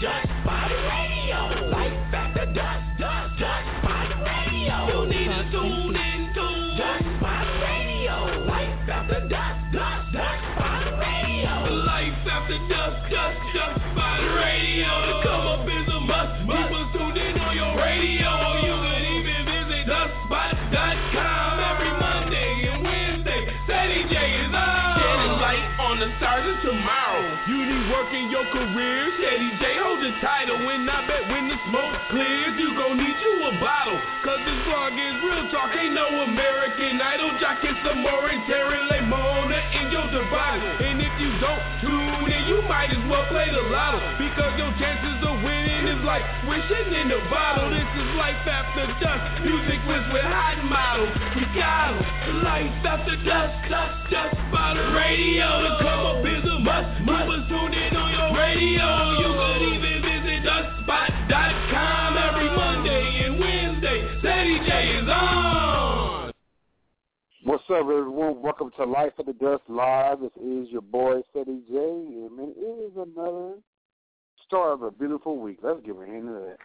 Dust Spot Radio. Life after dusk, Dust Spot Radio. You need to tune into Dust Spot Radio. Life after dusk, Dust Spot Radio. Life after dusk, Dust Spot Radio. To come up is a must. People tuned in on your radio. You can even visit dustspot.com every Monday and Wednesday. Ceddy J is on. Shedding light on the stars of tomorrow. You need work in your career. Ceddy J hold the title. And I bet when the smoke clears, you gon' need you a bottle. Cause this vlog is real talk. Ain't no American Idol. Jockin' some more and tearing Lemona in your device. And if you don't tune in, you might as well play the lotto. Because your chances of winning is like wishing in a bottle. This is Life After Dusk. Music with hot models. We got 'em. Life After Dusk, Dust Spot Radio. To come up is a must. Keep us tuned in on your radio. You could even visit dustspot.com every Monday and Wednesday. Ceddy J is on. What's up, everyone? Welcome to Life After Dusk Live. This is your boy, Ceddy J, and it is another start of a beautiful week. Let's give a hand to that.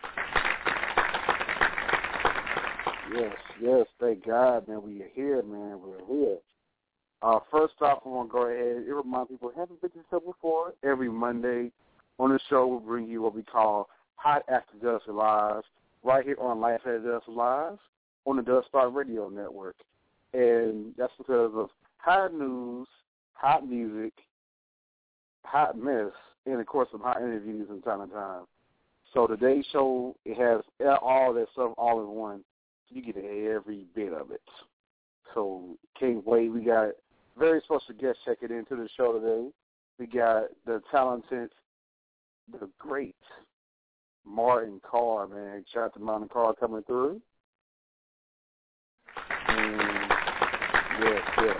Yes, thank God, man. We are here, man. We're here. First off, I want to go ahead and remind people, haven't been to this before, every Monday on the show we'll bring you what we call Hot After Dusk Live, right here on Life After Dusk Live on the Dust Spot Radio Network. And that's because of hot news, hot music, hot mess, and, of course, some hot interviews from time to time. So today's show, it has all that stuff all in one. You get every bit of it. So can't wait. We got very special guests checking into the show today. We got the talented, the great Martin Carr, man. Shout out to Martin Carr coming through. And yes.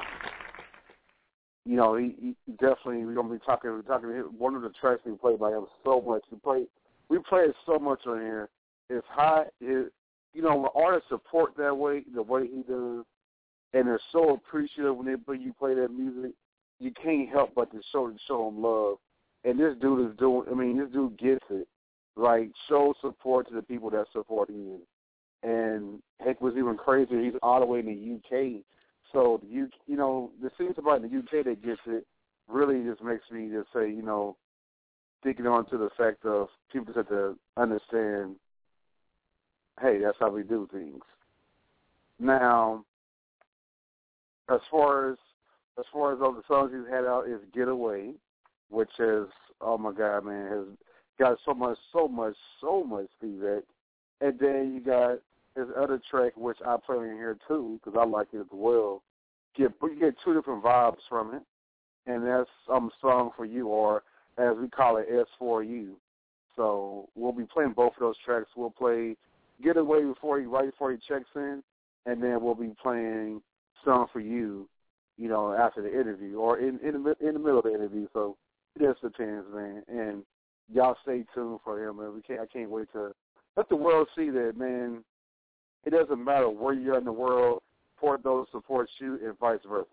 You know, he definitely, we're going to be talking, one of the tracks we played by him so much. We played so much on here. It's hot. You know, when artists support that way, the way he does, and they're so appreciative when you play that music, you can't help but to show them love. And this dude this dude gets it. Like, show support to the people that support him. And heck, was even crazier, he's all the way in the UK. So, the things about the UK that gets it really just makes me just say, thinking on to the fact of people just have to understand, hey, that's how we do things. Now, as far as all the songs he's had out is Getaway, which is, oh my God, man, has got so much feedback. And then you got his other track, which I play in here too, because I like it as well. You get two different vibes from it, and that's Song for You, or as we call it, S4U. So we'll be playing both of those tracks. We'll play Getaway right before he checks in, and then we'll be playing Song for You, after the interview or in the middle of the interview. So it just depends, man. And y'all stay tuned for him, man. I can't wait to let the world see that, man. It doesn't matter where you're in the world, support those who support you, and vice versa.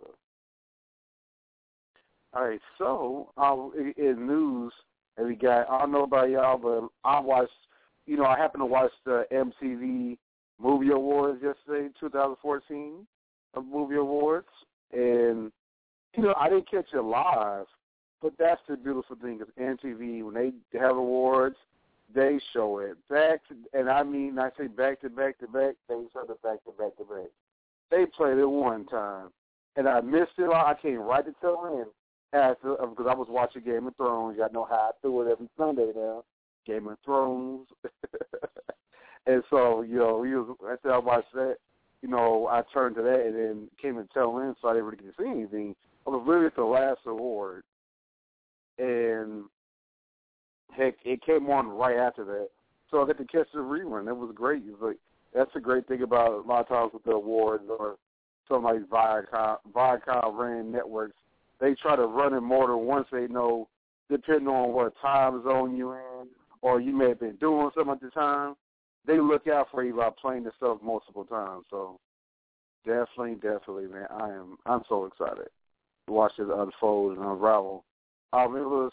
All right, so in news, and we got, I don't know about y'all, but I watched, I happened to watch the MTV Movie Awards yesterday, 2014 Movie Awards, and, I didn't catch it live, but that's the beautiful thing, because MTV, when they have awards, they show it I say back to back to back, they show it back to back to back. They played it one time, and I missed it. I came right to tell in because I was watching Game of Thrones. Y'all know how I do it every Sunday now. Game of Thrones. And so, after I watched that, I turned to that and then came and tell in, so I didn't really get to see anything. I was literally at the last award, and heck, it came on right after that. So I got to catch the rerun. It was great. It was like, that's the great thing about a lot of times with the awards or something like Viacom ran networks. They try to run it more than once. They know, depending on what time zone you're in, or you may have been doing something at the time, they look out for you by playing the stuff multiple times. So definitely, man, I'm so excited to watch this unfold and unravel.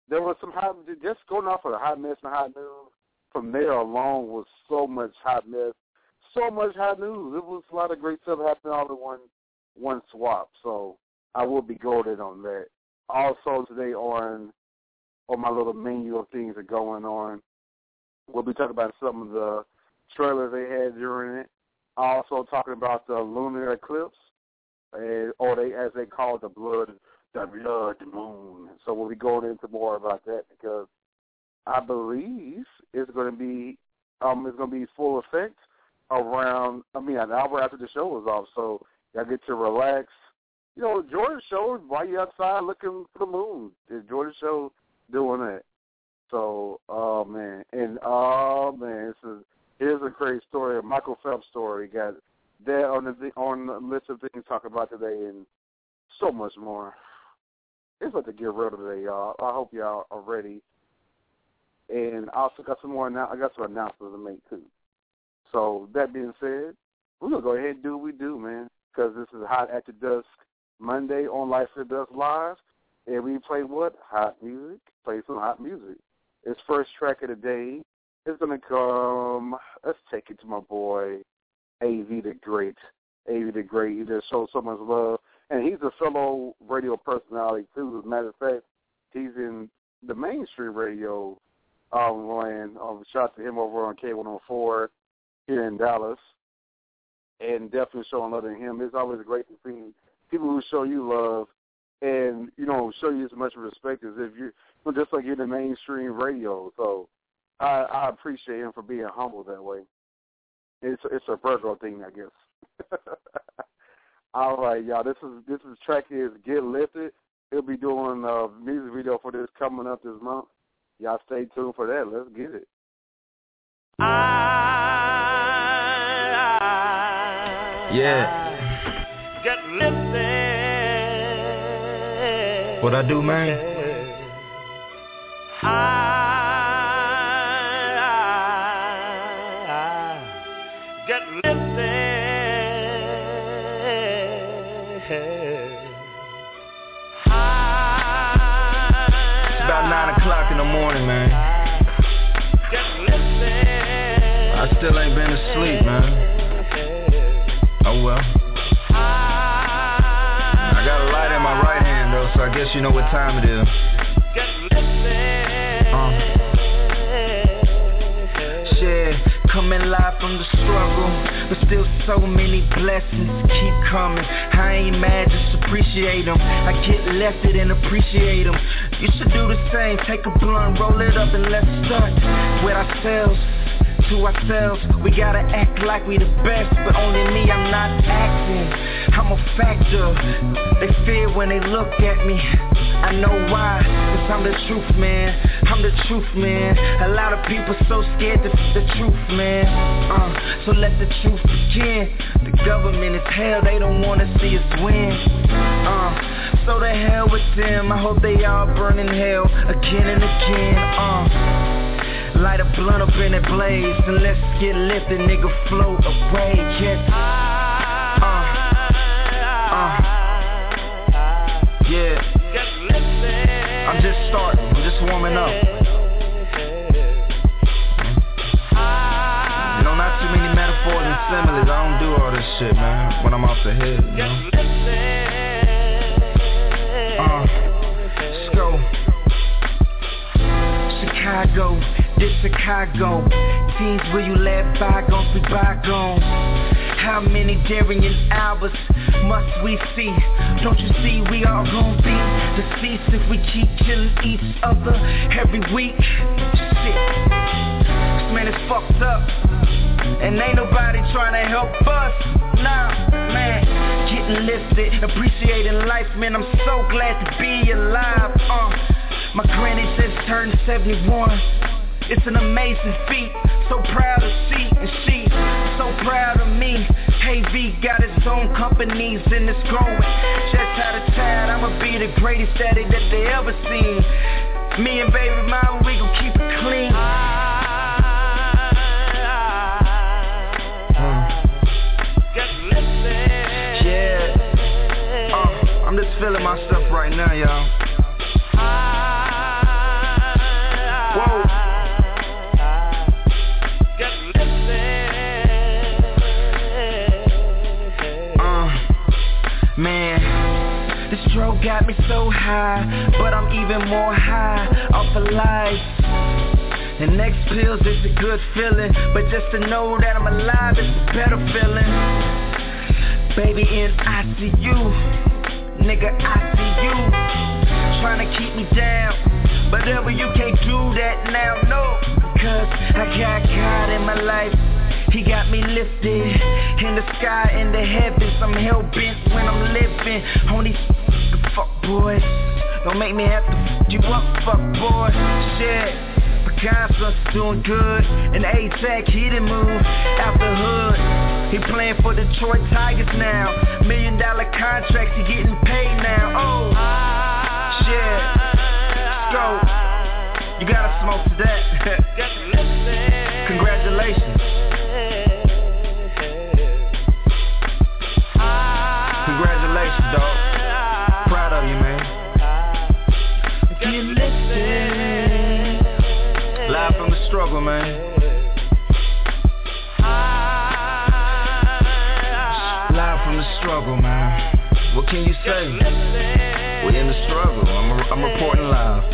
there was some hot, just going off of the hot mess and hot news. From there alone was so much hot mess, so much hot news. It was a lot of great stuff happening all in one swap. So I will be goaded on that. Also today on my little menu of things that are going on, we'll be talking about some of the trailers they had during it. Also talking about the lunar eclipse, or as they call it, the blood moon. So we'll be going into more about that because I believe it's going to be full effect around. An hour after the show is off. So y'all get to relax. Enjoy the show while you're outside looking for the moon. Enjoy the show doing that. So, here's a crazy story, a Michael Phelps story. Got that on the list of things to talk about today, and so much more. It's about to get real today, y'all. I hope y'all are ready. And I also got some announcements to make too. So that being said, we're gonna go ahead and do what we do, man. Because this is Hot After Dusk Monday on Life After Dusk Live, and we play what? Hot music. Play some hot music. It's first track of the day. It's gonna come. Let's take it to my boy, AV the Great. AV the Great. He just shows so much love, and he's a fellow radio personality too. As a matter of fact, he's in the mainstream radio land. Shout out to him over on K104 here in Dallas, and definitely showing love to him. It's always great to see people who show you love and show you as much respect as if you're just like you're in the mainstream radio. So I appreciate him for being humble that way. It's a Virgo thing, I guess. All right, y'all. This track is Get Lifted. He'll be doing a music video for this coming up this month. Y'all stay tuned for that. Let's get it. Yeah. Get lifted. What I do, man? Get lifted. It's about 9 o'clock in the morning, man. I still ain't been asleep, man. Oh well. I got a light in my right hand though, so I guess you know what time it is. Shit, coming live from the struggle, but still so many blessings keep coming. I ain't mad, just appreciate them. I get lefted and appreciate them. You should do the same, take a blunt, roll it up and let's start with ourselves. To ourselves, we gotta act like we the best, but only me, I'm not acting. I'm a factor. They fear when they look at me. I know why, cause I'm the truth, man. I'm the truth, man. A lot of people so scared to the truth, man. So let the truth begin. The government is hell, they don't wanna see us win. So the hell with them, I hope they all burn in hell again and again. Light a blunt up in that blaze and let's get lifted, nigga, float away, yes. Yeah. I'm just starting, I'm just warming up. Not too many metaphors and similes, I don't do all this shit, man, when I'm off the head, you know. Let's go. Chicago. This Chicago, teens where you let bygones be bygones. How many Darian Albers must we see? Don't you see we all gon' be deceased if we keep killing each other every week? Shit, this man is fucked up, and ain't nobody trying to help us. Nah, man, getting lifted, appreciating life, man, I'm so glad to be alive. My granny just turned 71. It's an amazing feat, so proud to see, and she so proud of me. KV got its own companies and it's growing. Just out of town, I'ma be the greatest daddy that they ever seen. Me and baby mama, we gon' keep it clean. Yeah, I'm just feeling myself right now, y'all. high, but I'm even more high off of life. And next pills is a good feeling, but just to know that I'm alive is a better feeling. Baby in ICU, nigga I see you, trying to keep me down, but ever you can't do that now, no. Cause I got God in my life, He got me lifted in the sky, in the heavens. I'm hell-bent when I'm living on these fuck boys. Don't make me have to fuck you up, fuck boy. Shit. Picasso's doing good, and A-Tech, he done moved out the hood. He playing for Detroit Tigers now. $1 million contracts, he getting paid now. Oh, shit. So, you gotta smoke to that. Congratulations. Congratulations, dog. Proud of you, man. If you listen. Live from the struggle, man. Live from the struggle, man. What can you say? We're in the struggle. I'm reporting live.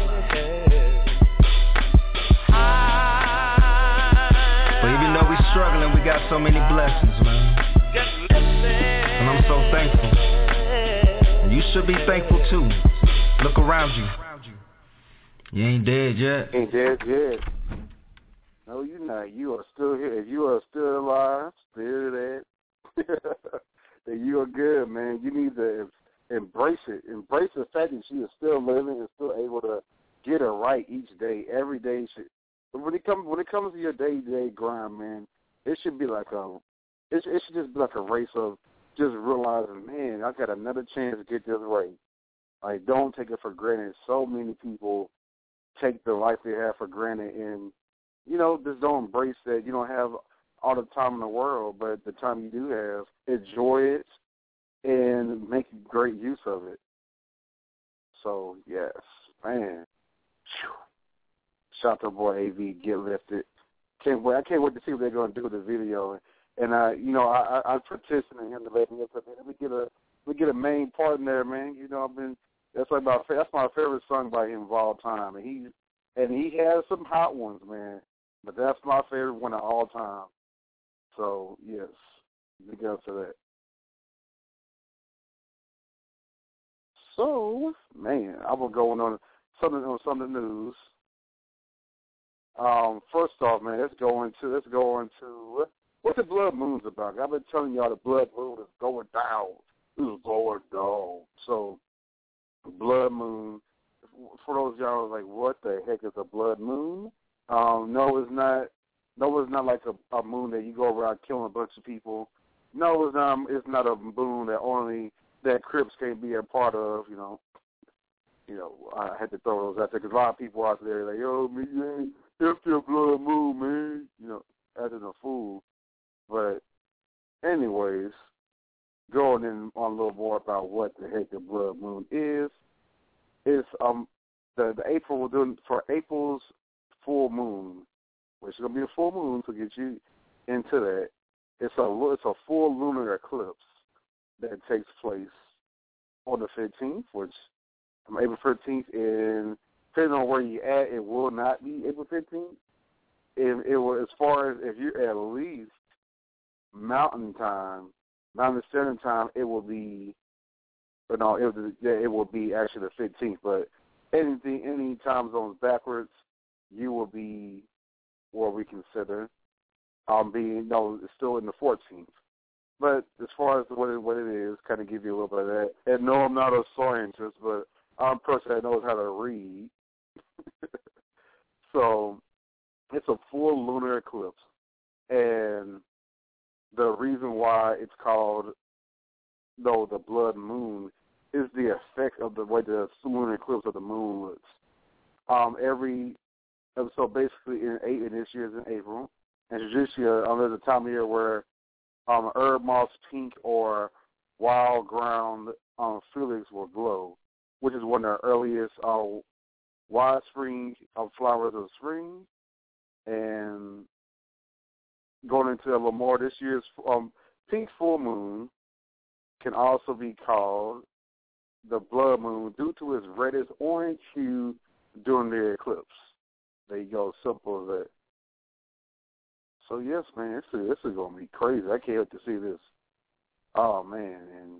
But even though we're struggling, we got so many blessings, man. And I'm so thankful. And you should be thankful too. Look around you. You ain't dead yet. Ain't dead yet. No, you're not. You are still here. If you are still alive, still there, then you are good, man. You need to embrace it. Embrace the fact that you are still living and still able to get it right each day. Every day should. When it comes to your day-to-day grind, man, it should be like it should just be like a race of just realizing, man, I got another chance to get this right. Like, don't take it for granted. So many people take the life they have for granted, and just don't embrace that you don't have all the time in the world, but the time you do have, enjoy it and make great use of it. So yes, man. Shout out to boy AV, Get Lifted. I can't wait to see what they're going to do with the video. And I petitioned him to let me get a main part in there, man. That's my favorite song by him of all time, and he has some hot ones, man. But that's my favorite one of all time. So yes, big up to that. So man, I will go on some news. First off, man, let's go into what the blood moon's about. I've been telling y'all the blood moon is going down. It's going down. So blood moon. For those of y'all like, what the heck is a blood moon? No, it's not. No, it's not like a moon that you go around killing a bunch of people. No, it's not. It's not a moon that only that Crips can't be a part of. I had to throw those out there because a lot of people out there are like, yo, me, you ain't empty a blood moon, man. Acting a fool. But anyways, going in on a little more about what the heck the blood moon is. It's the April we're doing for April's full moon, which is gonna be a full moon to get you into that. It's a full lunar eclipse that takes place on the 15th, which April 15th, and depending on where you're at, it will not be April 15th. It will, as far as if you're at least Mountain Standard Time, it will be. But no, it will be actually the 15th. But any time zones backwards, you will be what we consider it's still in the 14th. But as far as what it is, kind of give you a little bit of that. And no, I'm not a scientist, but I'm a person that knows how to read. So it's a full lunar eclipse, and the reason why it's called the blood moon is the effect of the way the lunar eclipse of the moon looks. So basically, in this year's in April, and traditionally, there's a time of year where herb moss pink or wild ground felix will glow, which is one of the earliest wide spring flowers of spring. And going into a little more, this year's pink full moon can also be called the blood moon due to its reddish orange hue during the eclipse. There you go, simple as that. So yes, man, this is gonna be crazy. I can't wait to see this. Oh man, and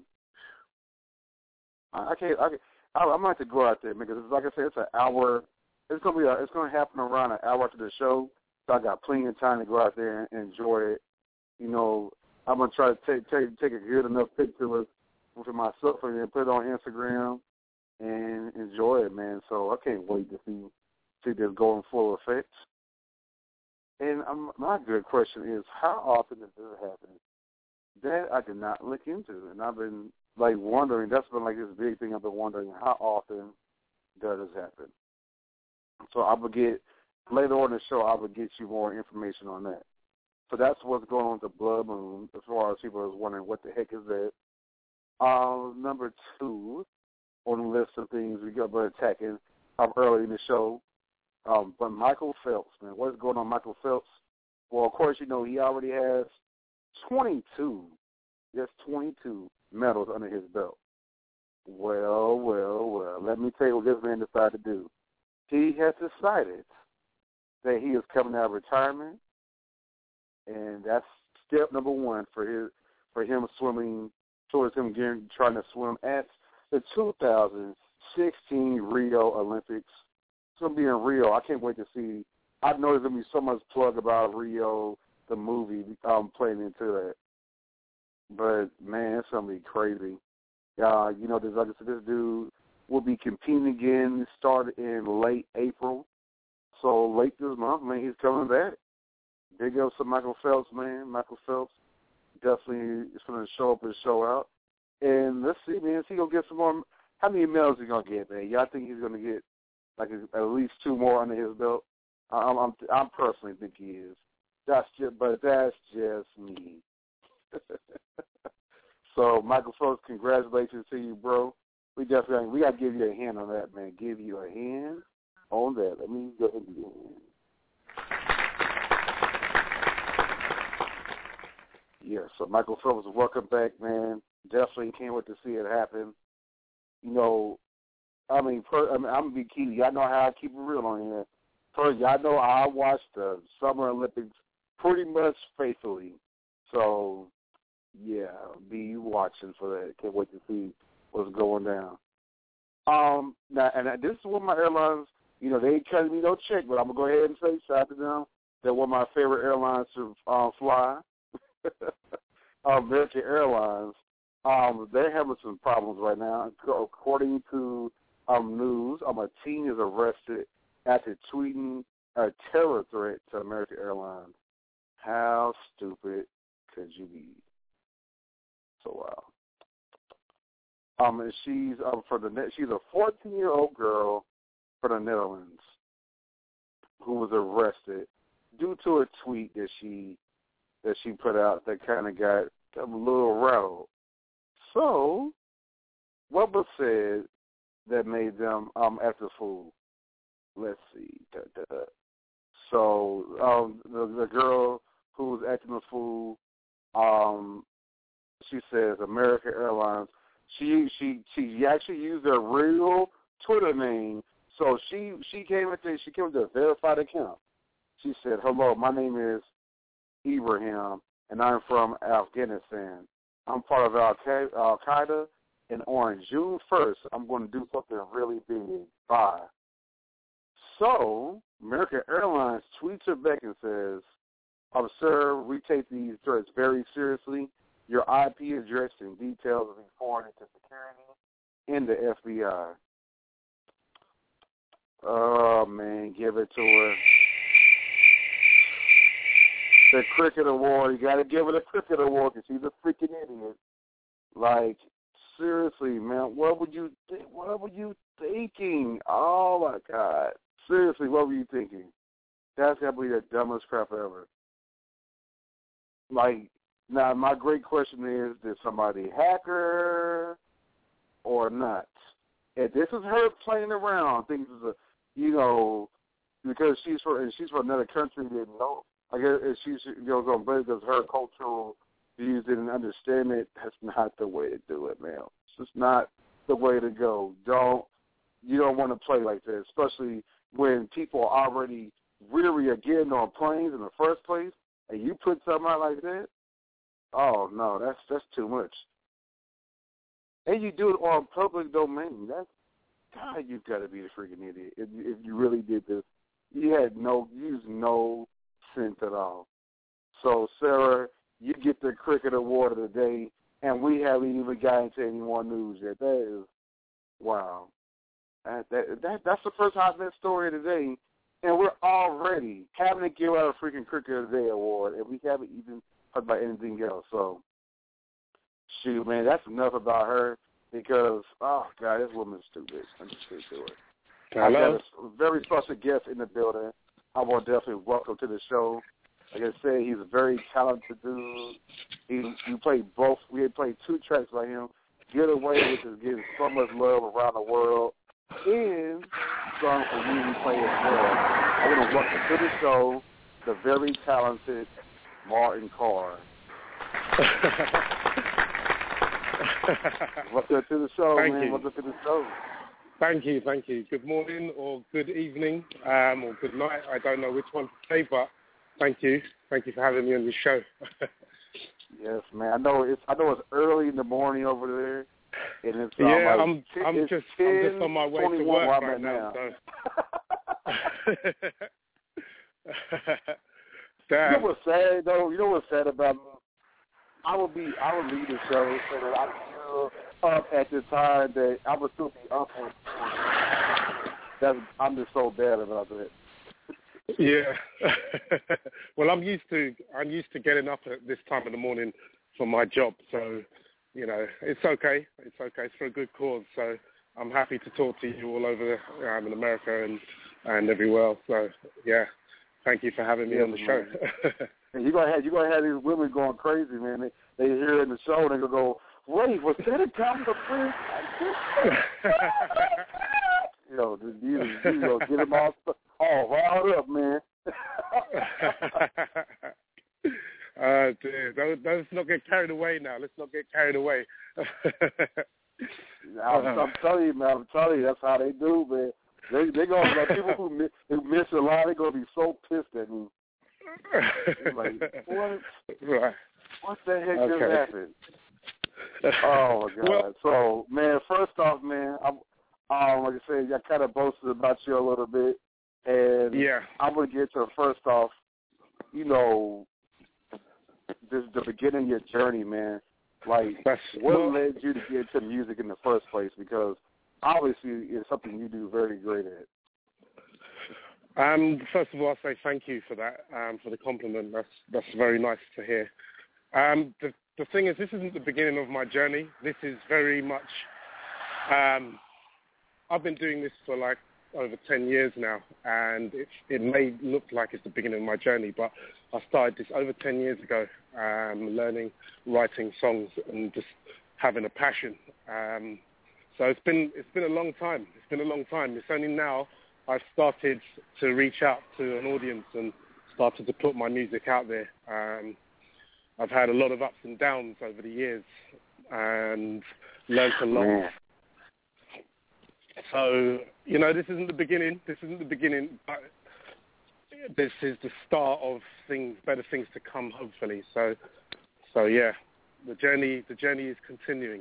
I might have to go out there because, like I said, it's an hour. It's gonna happen around an hour after the show. So I got plenty of time to go out there and enjoy it. You know, I'm gonna try to take a good enough picture with myself and then put it on Instagram and enjoy it, man. So I can't wait to see this go in full effect. And my good question is, how often does this happen? That I did not look into, and I've been wondering. That's been this big thing. I've been wondering, how often does this happen? So I will get later on in the show. I will get you more information on that. So that's what's going on with the blood moon. As far as people are wondering, what the heck is that? Number 2 on the list of things we got attacking early in the show. But Michael Phelps, man, what's going on, Michael Phelps? Well, of course, you know he already has 22 medals under his belt. Well, let me tell you what this man decided to do. He has decided that he is coming out of retirement, and that's step number 1 for him swimming towards him trying to swim at the 2016 Rio Olympics. It's going to be in Rio. I can't wait to see. I know there's going to be so much plug about Rio, the movie, playing into that. But, man, it's going to be crazy. You know, like I said, this dude will be competing again, started in late April. So late this month, man, he's coming back. Big ups to Michael Phelps, man. Michael Phelps definitely is going to show up and show out. And let's see, man, is he going to get some more? How many medals is he going to get, man? Y'all think he's going to get at least 2 more under his belt? I'm personally think he is. That's just me. So, Michael Phelps, congratulations to you, bro. We got to give you a hand on that, man. Give you a hand on that. Let me go ahead and do it. Yeah, so Michael Phelps, welcome back, man. Definitely can't wait to see it happen. You know, I'm going to be key. Y'all know how I keep it real on here. First, y'all know I watch the Summer Olympics pretty much faithfully. So, yeah, be watching for that. Can't wait to see what's going down. Now, and this is one of my airlines, you know, they ain't cutting me no check, but I'm going to go ahead and say, shout out to them. They're one of my favorite airlines to fly. American Airlines. They're having some problems right now. According to news, a teen is arrested after tweeting a terror threat to American Airlines. How stupid could you be? So wow. And she's she's a 14-year-old girl from the Netherlands who was arrested due to a tweet that she put out that kind of got a little rattled. So, what was said that made them act a fool? Let's see. So, the girl who was acting a fool, she says American Airlines. She actually used her real Twitter name. So she came with a verified account. She said, "Hello, my name is Ibrahim, and I'm from Afghanistan. I'm part of Al-Qaeda, and on June 1st, I'm going to do something really big. Bye." So, American Airlines tweets her back and says, "Sir, we take these threats very seriously. Your IP address and details will be forwarded to security and the FBI." Oh, man, give it to her. The Cricket Award. You got to give her the Cricket Award because she's a freaking idiot. Like, seriously, man, what were you thinking? Oh, my God. Seriously, what were you thinking? That's got to be the dumbest crap ever. Like, now, my great question is, did somebody hack her or not? If this is her playing around, things is because she's from another country, didn't know. I guess if she's on break because her cultural views didn't understand it, that's not the way to do it, man. It's just not the way to go. You don't want to play like that, especially when people are already weary of getting on planes in the first place, and you put something out like that. Oh no, that's too much. And you do it on public domain. God, you've got to be a freaking idiot if you really did this. You used no sense at all. So, Sarah, you get the Cricket Award of the day, and we haven't even gotten into any more news yet. That is, wow. That's the first hot net story of the day, and we're already having to give out a freaking Cricket of the Day award, and we haven't even talked about anything else. So, shoot, man, that's enough about her because, oh, God, this woman's stupid. I'm just going to do it. I got a very special guest in the building. I want to definitely welcome to the show. Like I said, he's a very talented dude. We played 2 tracks by him. Get Away, which is getting so much love around the world, and song for you we play as well. I want to welcome to the show the very talented Martin Carr. Welcome to the show, Thank man. you. Welcome to the show. Thank you. Good morning or good evening or good night. I don't know which one to say, but thank you. Thank you for having me on your show. Yes, man. I know it's early in the morning over there, and it's I'm just on my way to work right now. So. You know what's sad though? You know what's sad about me? I would leave the show so that I'm still up at the time that I would still be up on. I'm just so bad about that. Yeah. Well, I'm used to getting up at this time of the morning for my job, so it's okay. It's for a good cause. So I'm happy to talk to you all over in America and everywhere else. So yeah, thank you for having me on the show. And you're gonna have these women going crazy, man. They hear in the show and they go, wait, was that a comic friend? You go get them all riled up, man. Dude, let's not get carried away now. Let's not get carried away. I'm telling you, man. That's how they do, man. They gonna like people who miss a lot. They're gonna be so pissed at me. Like, what the heck just happened? Oh my God! Well, so, man, first off, man, like I said, I kind of boasted about you a little bit, and I'm gonna get to first off, this the beginning of your journey, man. Like, what led you to get into music in the first place? Because obviously, it's something you do very great at. First of all, I'll say thank you for that, for the compliment. That's very nice to hear. The thing is, this isn't the beginning of my journey. This is very much, I've been doing this for like over 10 years now, and it may look like it's the beginning of my journey, but I started this over 10 years ago, learning, writing songs, and just having a passion. So it's been a long time. It's only now I've started to reach out to an audience and started to put my music out there. I've had a lot of ups and downs over the years and learned a lot. Man. So, this isn't the beginning, but this is the start of better things to come, hopefully. So yeah, the journey is continuing.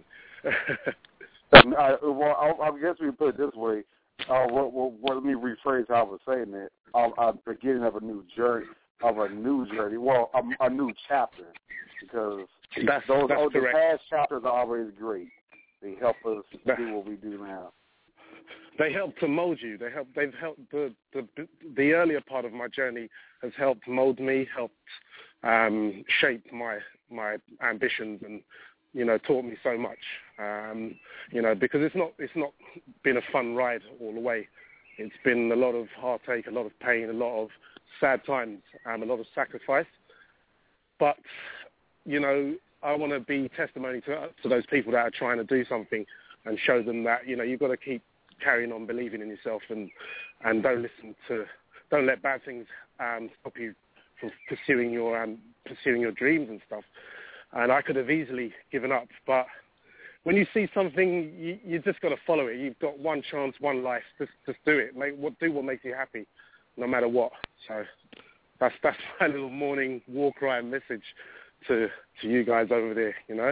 Well, I guess we put it this way. Let me rephrase how I was saying that. I'm beginning of a new journey. Well, a new chapter, because the past chapters are always great. They help us do what we do now. They help to mold you. They've helped the earlier part of my journey has helped mold me, helped shape my ambitions, and taught me so much. Because it's not been a fun ride all the way. It's been a lot of heartache, a lot of pain, a lot of sad times, a lot of sacrifice. But I want to be testimony to those people that are trying to do something and show them that you've got to keep carrying on believing in yourself and don't let bad things stop you from pursuing your dreams and stuff. And I could have easily given up, but when you see something, you just got to follow it. You've got one chance, one life. Just do it. Do what makes you happy, no matter what. So that's my little morning war cry message to you guys over there, you know.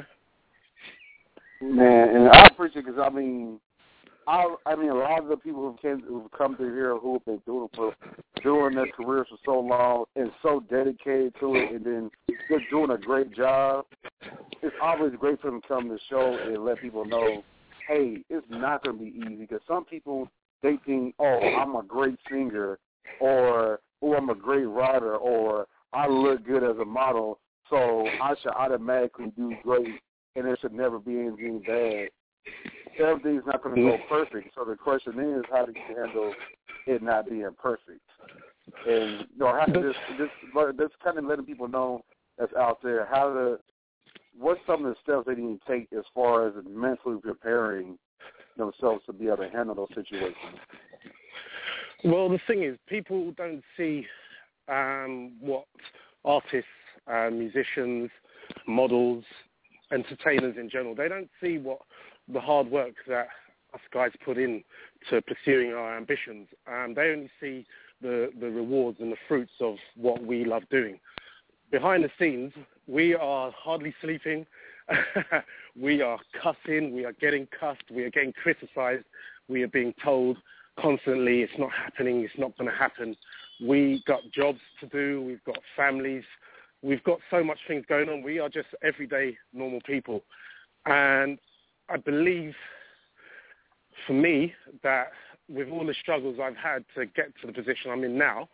Man, and I appreciate it because I mean a lot of the people who've come through here who have been doing their careers for so long and so dedicated to it, and then just doing a great job. It's always great for them to come to the show and let people know, hey, it's not going to be easy. Because some people, they think, oh, I'm a great singer, or oh, I'm a great writer, or I look good as a model, so I should automatically do great, and there should never be anything bad. Everything's not going to go perfect. So the question is, how do you handle it not being perfect? And just kind of letting people know that's out there what's some of the steps they need to take as far as mentally preparing themselves to be able to handle those situations. Well, the thing is, people don't see what artists, musicians, models, entertainers in general, they don't see what the hard work that us guys put in to pursuing our ambitions. They only see the rewards and the fruits of what we love doing. Behind the scenes, we are hardly sleeping. We are cussing. We are getting cussed. We are getting criticized. We are being told constantly it's not happening. It's not going to happen. We got jobs to do. We've got families. We've got so much things going on. We are just everyday normal people. And I believe, for me, that with all the struggles I've had to get to the position I'm in now,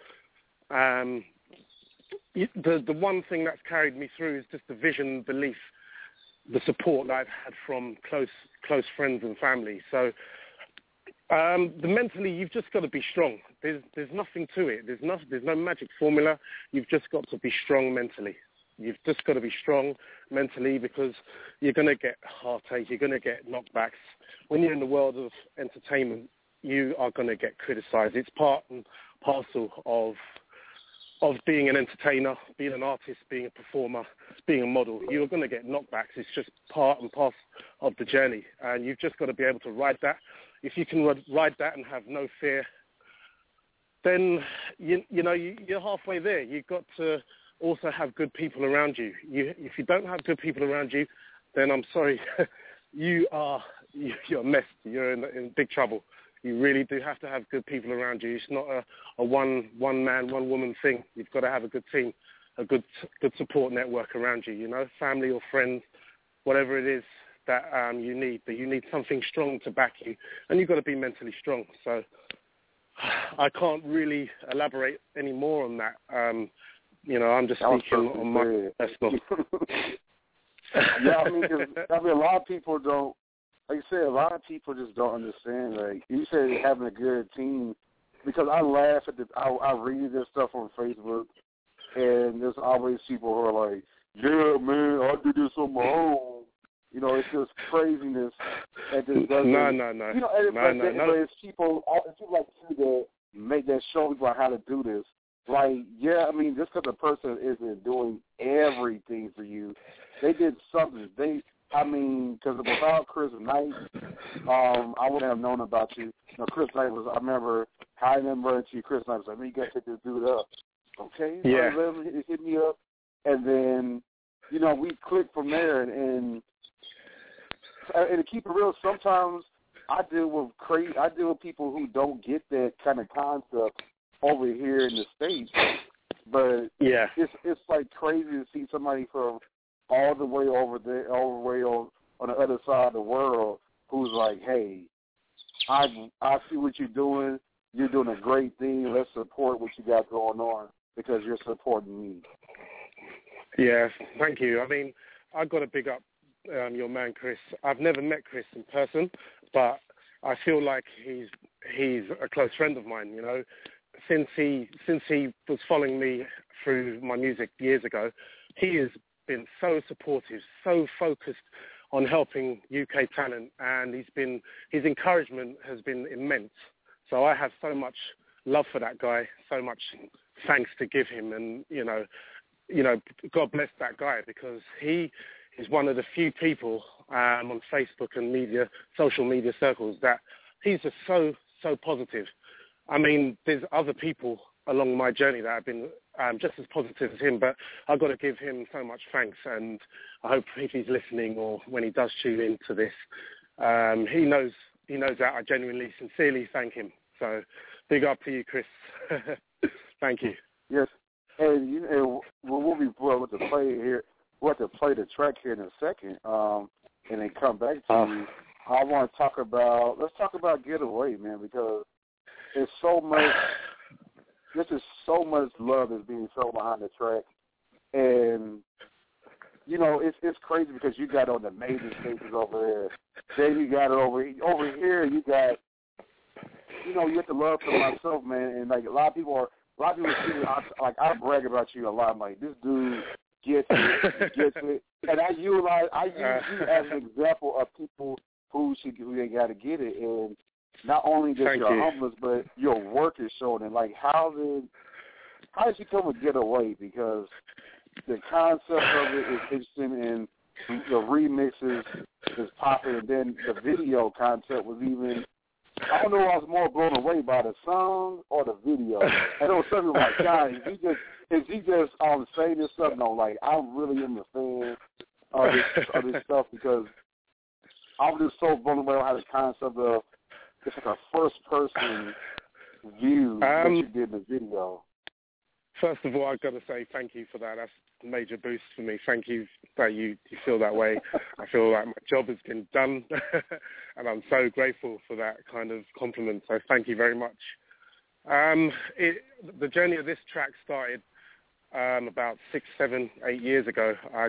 the one thing that's carried me through is just the vision, belief, the support that I've had from close friends and family. So mentally, you've just got to be strong. There's nothing to it. There's no magic formula. You've just got to be strong mentally. You've just got to be strong mentally because you're going to get heartache. You're going to get knockbacks. When you're in the world of entertainment, you are going to get criticized. It's part and parcel of being an entertainer, being an artist, being a performer, being a model. You're going to get knockbacks. It's just part and parcel of the journey. And you've just got to be able to ride that. If you can ride that and have no fear, then, you're halfway there. You've got to also have good people around you. If you don't have good people around you, then I'm sorry, you're messed. You're in big trouble. You really do have to have good people around you. It's not a one man, one woman thing. You've got to have a good team, a good support network around you, family or friends, whatever it is that you need. But you need something strong to back you, and you've got to be mentally strong. So I can't really elaborate any more on that. I'm just speaking on my personal. Yeah, a lot of people don't. Like you said, a lot of people just don't understand. Like you said, having a good team, because I laugh at I read this stuff on Facebook, and there's always people who are like, "Yeah, man, I did this on my own." It's just craziness. And just doesn't. No. It's people like you that make that show people how to do this. Like, yeah, just because a person isn't doing everything for you, they did something. Because without Chris Knight, I wouldn't have known about you. Chris Knight I remember hiding number to you. Chris Knight was like, you got to take this dude up. Okay? Yeah. Hit me up. And then, we clicked from there. And to keep it real, sometimes I deal with people who don't get that kind of concept over here in the States. But yeah, it's like crazy to see somebody from all the way over there, all the way on the other side of the world, who's like, hey, I see what you're doing. You're doing a great thing. Let's support what you got going on because you're supporting me. Yeah, thank you. I've got to big up your man, Chris. I've never met Chris in person, but I feel like he's a close friend of mine, Since he was following me through my music years ago, he has been so supportive, so focused on helping UK talent, and his encouragement has been immense. So I have so much love for that guy, so much thanks to give him, and God bless that guy because he he's one of the few people on Facebook and social media circles that he's just so positive. I mean, there's other people along my journey that have been just as positive as him, but I've got to give him so much thanks, and I hope if he's listening or when he does tune into this, he knows that I genuinely, sincerely thank him. So big up to you, Chris. Thank you. Yes, and we'll be able to play here. We'll have to play the track here in a second, and then come back to you. I want to talk about. Let's talk about Getaway, man, because there's so much. This is so much love that's being shown behind the track, and you know it's crazy because you got on the major stages over there. Then you got it over here. You got, you know, you get the love for myself, man, and like a lot of people see me, like I brag about you a lot. I'm like, this dude gets it, and I use you as an example of people who they got to get it, and not only just your humbleness, but your work is showing. And like, how did you come with Getaway? Because the concept of it is interesting, and the remixes is popping, and then the video concept was even. I don't know if I was more blown away by the song or the video. I know something like, God, is he just saying this stuff? No, like, I really am a fan of this stuff because I was just so blown away by how the concept of it's like a first-person view that you did in the video. First of all, I've got to say thank you for that. That's a major boost for me. Thank you that you feel that way. I feel like my job has been done, and I'm so grateful for that kind of compliment. So thank you very much. The journey of this track started about 6, 7, 8 years ago. I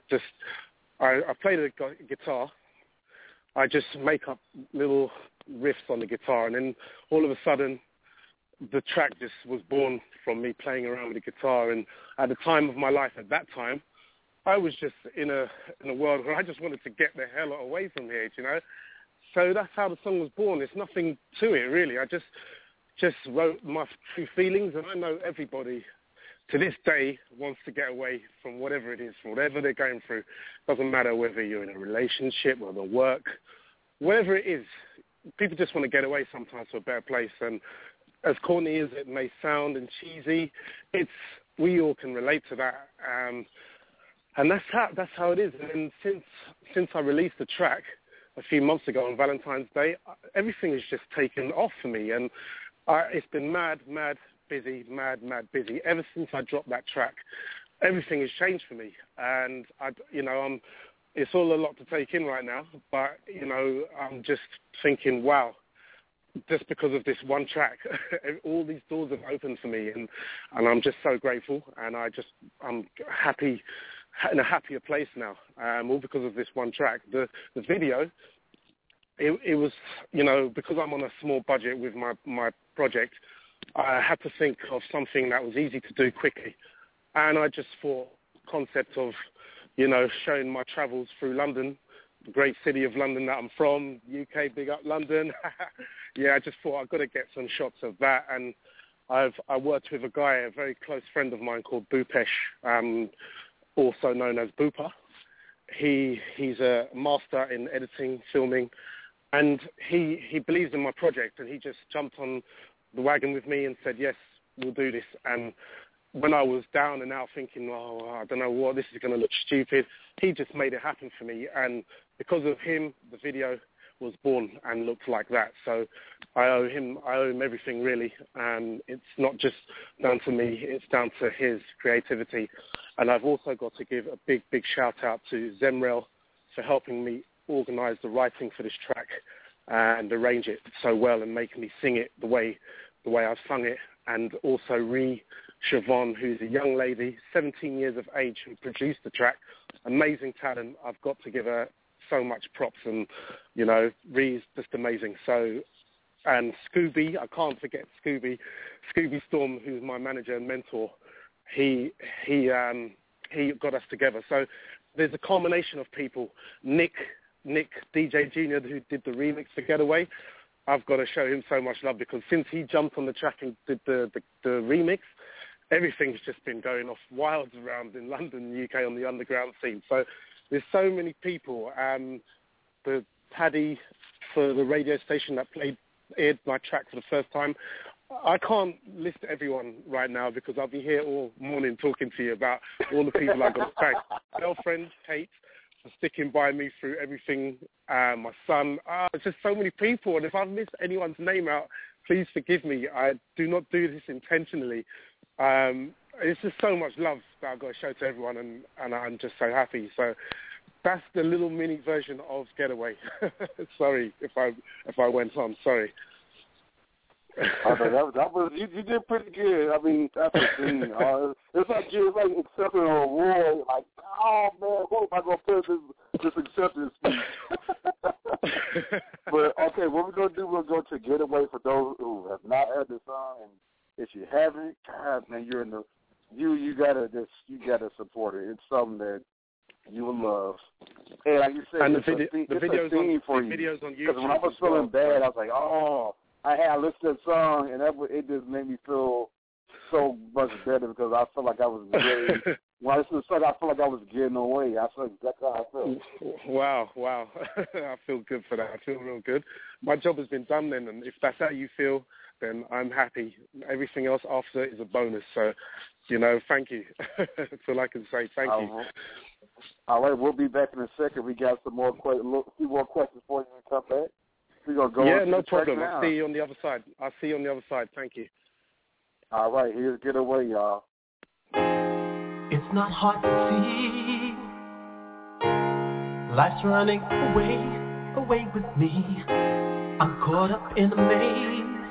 played a guitar. I just make up little riffs on the guitar, and then all of a sudden the track just was born from me playing around with the guitar. And at the time of my life, at that time, I was just in a world where I just wanted to get the hell away from here, you know. So that's how the song was born. There's nothing to it, really. I just wrote my true feelings, and I know everybody to this day wants to get away from whatever it is, from whatever they're going through. Doesn't matter whether you're in a relationship, whether work, whatever it is. People just want to get away sometimes to a better place. And as corny as it may sound and cheesy, we all can relate to that. And that's how it is. And since I released the track a few months ago on Valentine's Day, everything has just taken off for me. And it's been mad busy. Ever since I dropped that track, everything has changed for me. And it's all a lot to take in right now. But I'm just thinking, wow. Just because of this one track, all these doors have opened for me, and I'm just so grateful, and I'm happy, in a happier place now, all because of this one track. The video, it was, because I'm on a small budget with my project, I had to think of something that was easy to do quickly, and I just thought concept of, showing my travels through London, the great city of London that I'm from, UK, big up London. Yeah, I just thought I've got to get some shots of that. And I worked with a guy, a very close friend of mine called Bhupesh, also known as Bhupa. He's a master in editing, filming, and he believes in my project, and he just jumped on the wagon with me and said, yes, we'll do this. And when I was down and out thinking, I don't know what, this is going to look stupid, he just made it happen for me. And because of him, the video was born and looked like that. So I owe him everything, really. And it's not just down to me, it's down to his creativity. And I've also got to give a big shout out to Zemrel for helping me organize the writing for this track and arrange it so well and make me sing it the way I've sung it. And also Siobhan, who's a young lady, 17 years of age, who produced the track. Amazing talent. I've got to give her so much props, and Ree's just amazing. So, and Scooby, I can't forget Scooby Storm, who's my manager and mentor. He got us together. So there's a combination of people. Nick DJ Jr., who did the remix for Getaway, I've got to show him so much love, because since he jumped on the track and did the remix, everything's just been going off wild around in London, UK, on the underground scene. So there's so many people. The Paddy for the radio station that aired my track for the first time. I can't list everyone right now because I'll be here all morning talking to you about all the people I've got to thank. Girlfriend, Kate, for sticking by me through everything. My son. It's just so many people. And if I've missed anyone's name out, please forgive me. I do not do this intentionally. It's just so much love that I've got to show to everyone, and I'm just so happy. So that's the little mini version of Getaway. Sorry if I went on. Sorry. that was you did pretty good. I mean, that's the thing. It's like accepting an award. Like, oh man, what am I gonna put this acceptance speech? But okay, what we're gonna do? We're going to Getaway for those who have not heard the song, and if you haven't, God, man, you're in the you gotta support it. It's something that you will love. And like you said, and the videos on YouTube. Because when I was feeling bad, I was like, oh. I listened to the song, and it just made me feel so much better because I felt like I was really, when I listened to the song, I felt like I was getting away. I felt that's how I felt. Wow. I feel good for that. I feel real good. My job has been done then, and if that's how you feel, then I'm happy. Everything else after is a bonus. So, thank you. That's all I can say. Thank you. All right, we'll be back in a second. We got a few more questions for you to come back. We're going to go yeah, no problem. I'll see you on the other side. Thank you. All right, here's Getaway, y'all. It's not hard to see. Life's running away with me. I'm caught up in a maze,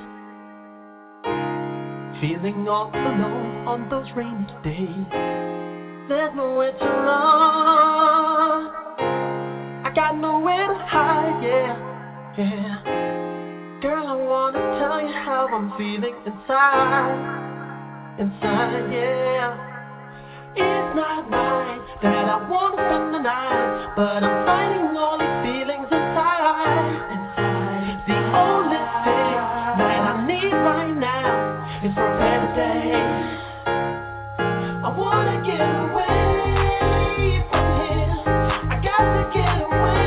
feeling all alone on those rainy days. There's nowhere to run. I got nowhere to hide, yeah. Girl, I wanna tell you how I'm feeling inside, yeah. It's not right that I wanna spend the night, but I'm fighting all these feelings inside. The only thing that I need right now is for a better day. I wanna get away from here. I got to get away.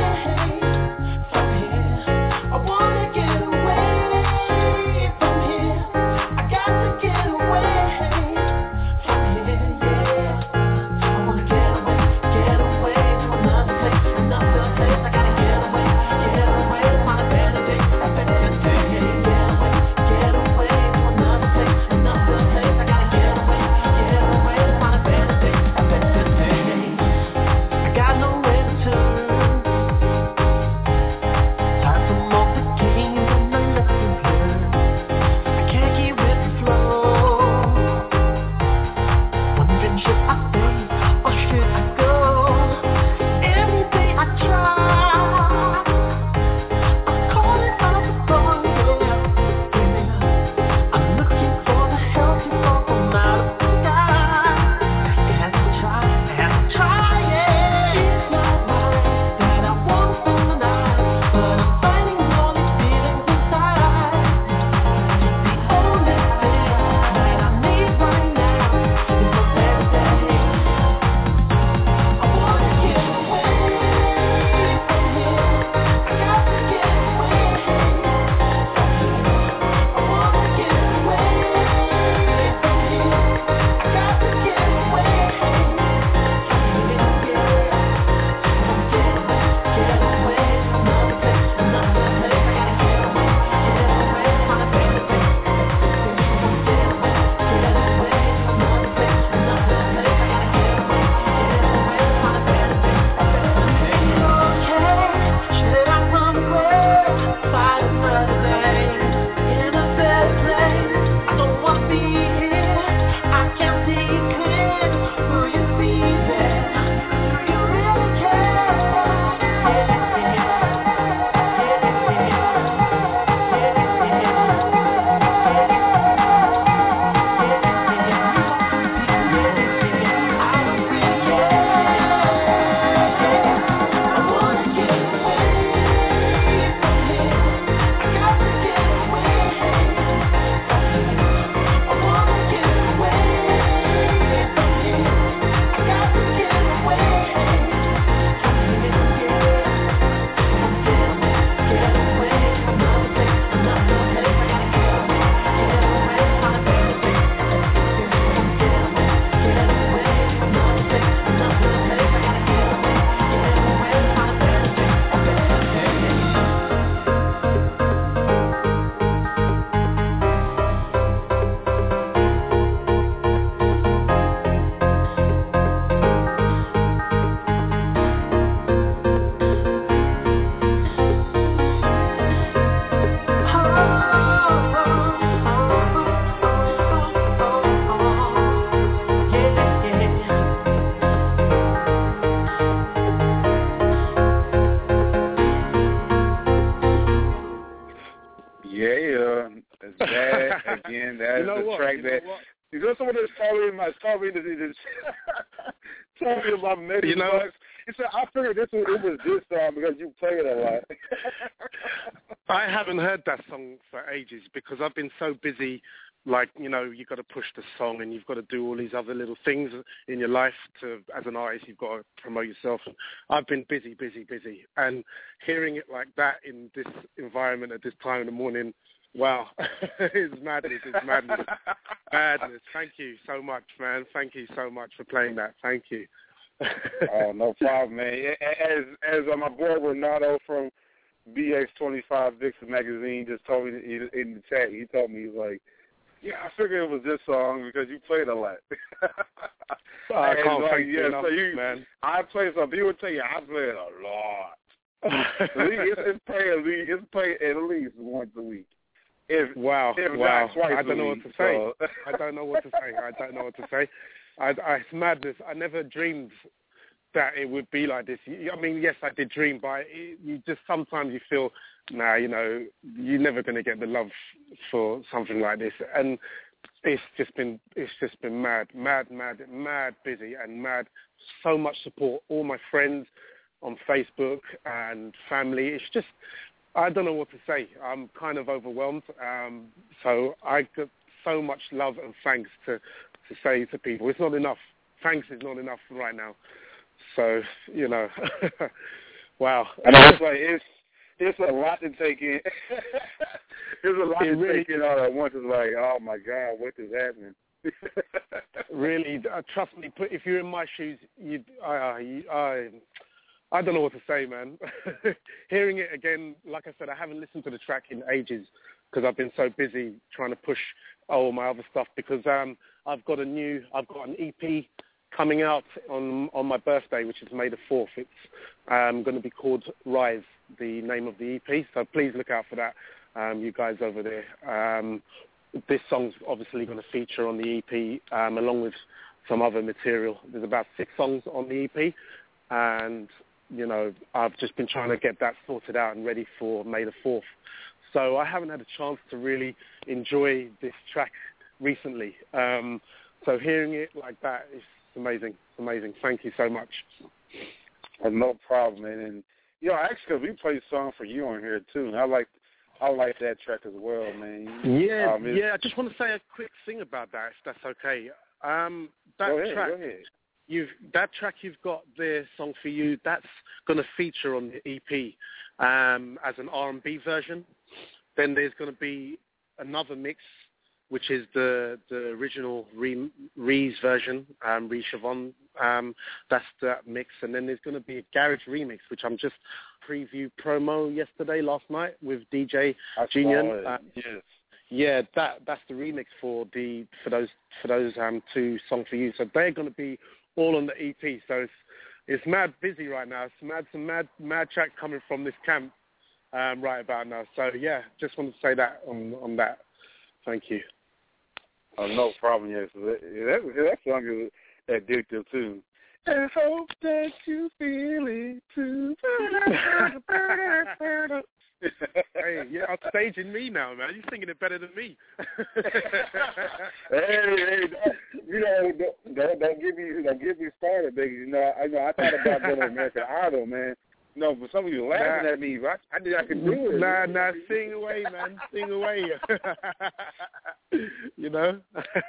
told me about Medi Bucks. He said, I figured it was this song because you play it a lot. I haven't heard that song for ages because I've been so busy. Like, you know, you've got to push the song and you've got to do all these other little things in your life as an artist, you've got to promote yourself. I've been busy. And hearing it like that in this environment at this time in the morning, wow, it's madness. Madness. Thank you so much, man. Thank you so much for playing that. Thank you. Oh, no problem, man. As my boy Renato from BX25 Vixen Magazine just told me in the chat, he told me, he's like, yeah, I figured it was this song because you played a lot. I can't thank you enough, man. I play some. People tell you I play it a lot. It's played at least once a week. Wow. Not twice I don't know week, what to say. So. I don't know what to say. It's madness. I never dreamed that it would be like this. I mean, yes, I did dream, but you just sometimes you feel, nah, you know, you're never going to get the love for something like this. And it's just been mad busy and mad. So much support. All my friends on Facebook and family. It's just, I don't know what to say. I'm kind of overwhelmed. So I got so much love and thanks to say to people. It's not enough. Thanks is not enough right now. So, you know, wow. And it's like, it's a lot to take in. There's a lot to take in all at once. It's like, oh, my God, what is happening? Really, trust me, if you're in my shoes, I don't know what to say, man. Hearing it again, like I said, I haven't listened to the track in ages because I've been so busy trying to push all my other stuff because I've got an EP coming out on my birthday, which is May the 4th. It's going to be called Rise, the name of the EP. So please look out for that, you guys over there. This song's obviously going to feature on the EP along with some other material. There's about 6 songs on the EP. And, you know, I've just been trying to get that sorted out and ready for May the 4th. So I haven't had a chance to really enjoy this track recently. So hearing it like that is amazing. Thank you so much. No problem, man. And you know, actually, we played a song for you on here too. And I like that track as well, man. Yeah. I just want to say a quick thing about that, if that's okay. Go ahead. That track you've got there, Song for You, that's going to feature on the EP as an R&B version. Then there's going to be another mix, which is the original Ree's version, Ree Siobhan. That's that mix. And then there's going to be a garage remix, which I'm just preview promo last night with DJ Junior. Yes. Yeah, that's the remix for those 2 Songs for You. So they're going to be all on the EP. So it's mad busy right now. It's some mad track coming from this camp right about now. So yeah, just wanted to say that on that. Thank you. Oh, no problem, yes. That song is addictive, too. I hope that you feel it, too. Hey, yeah, I'm staging me now, man. You're singing it better than me. hey, you know, don't get me started, baby. You know, I thought about going to American Idol, man. No, but some of you laughing at me. I think I can do it. Nah, sing away, man. Sing away. You know?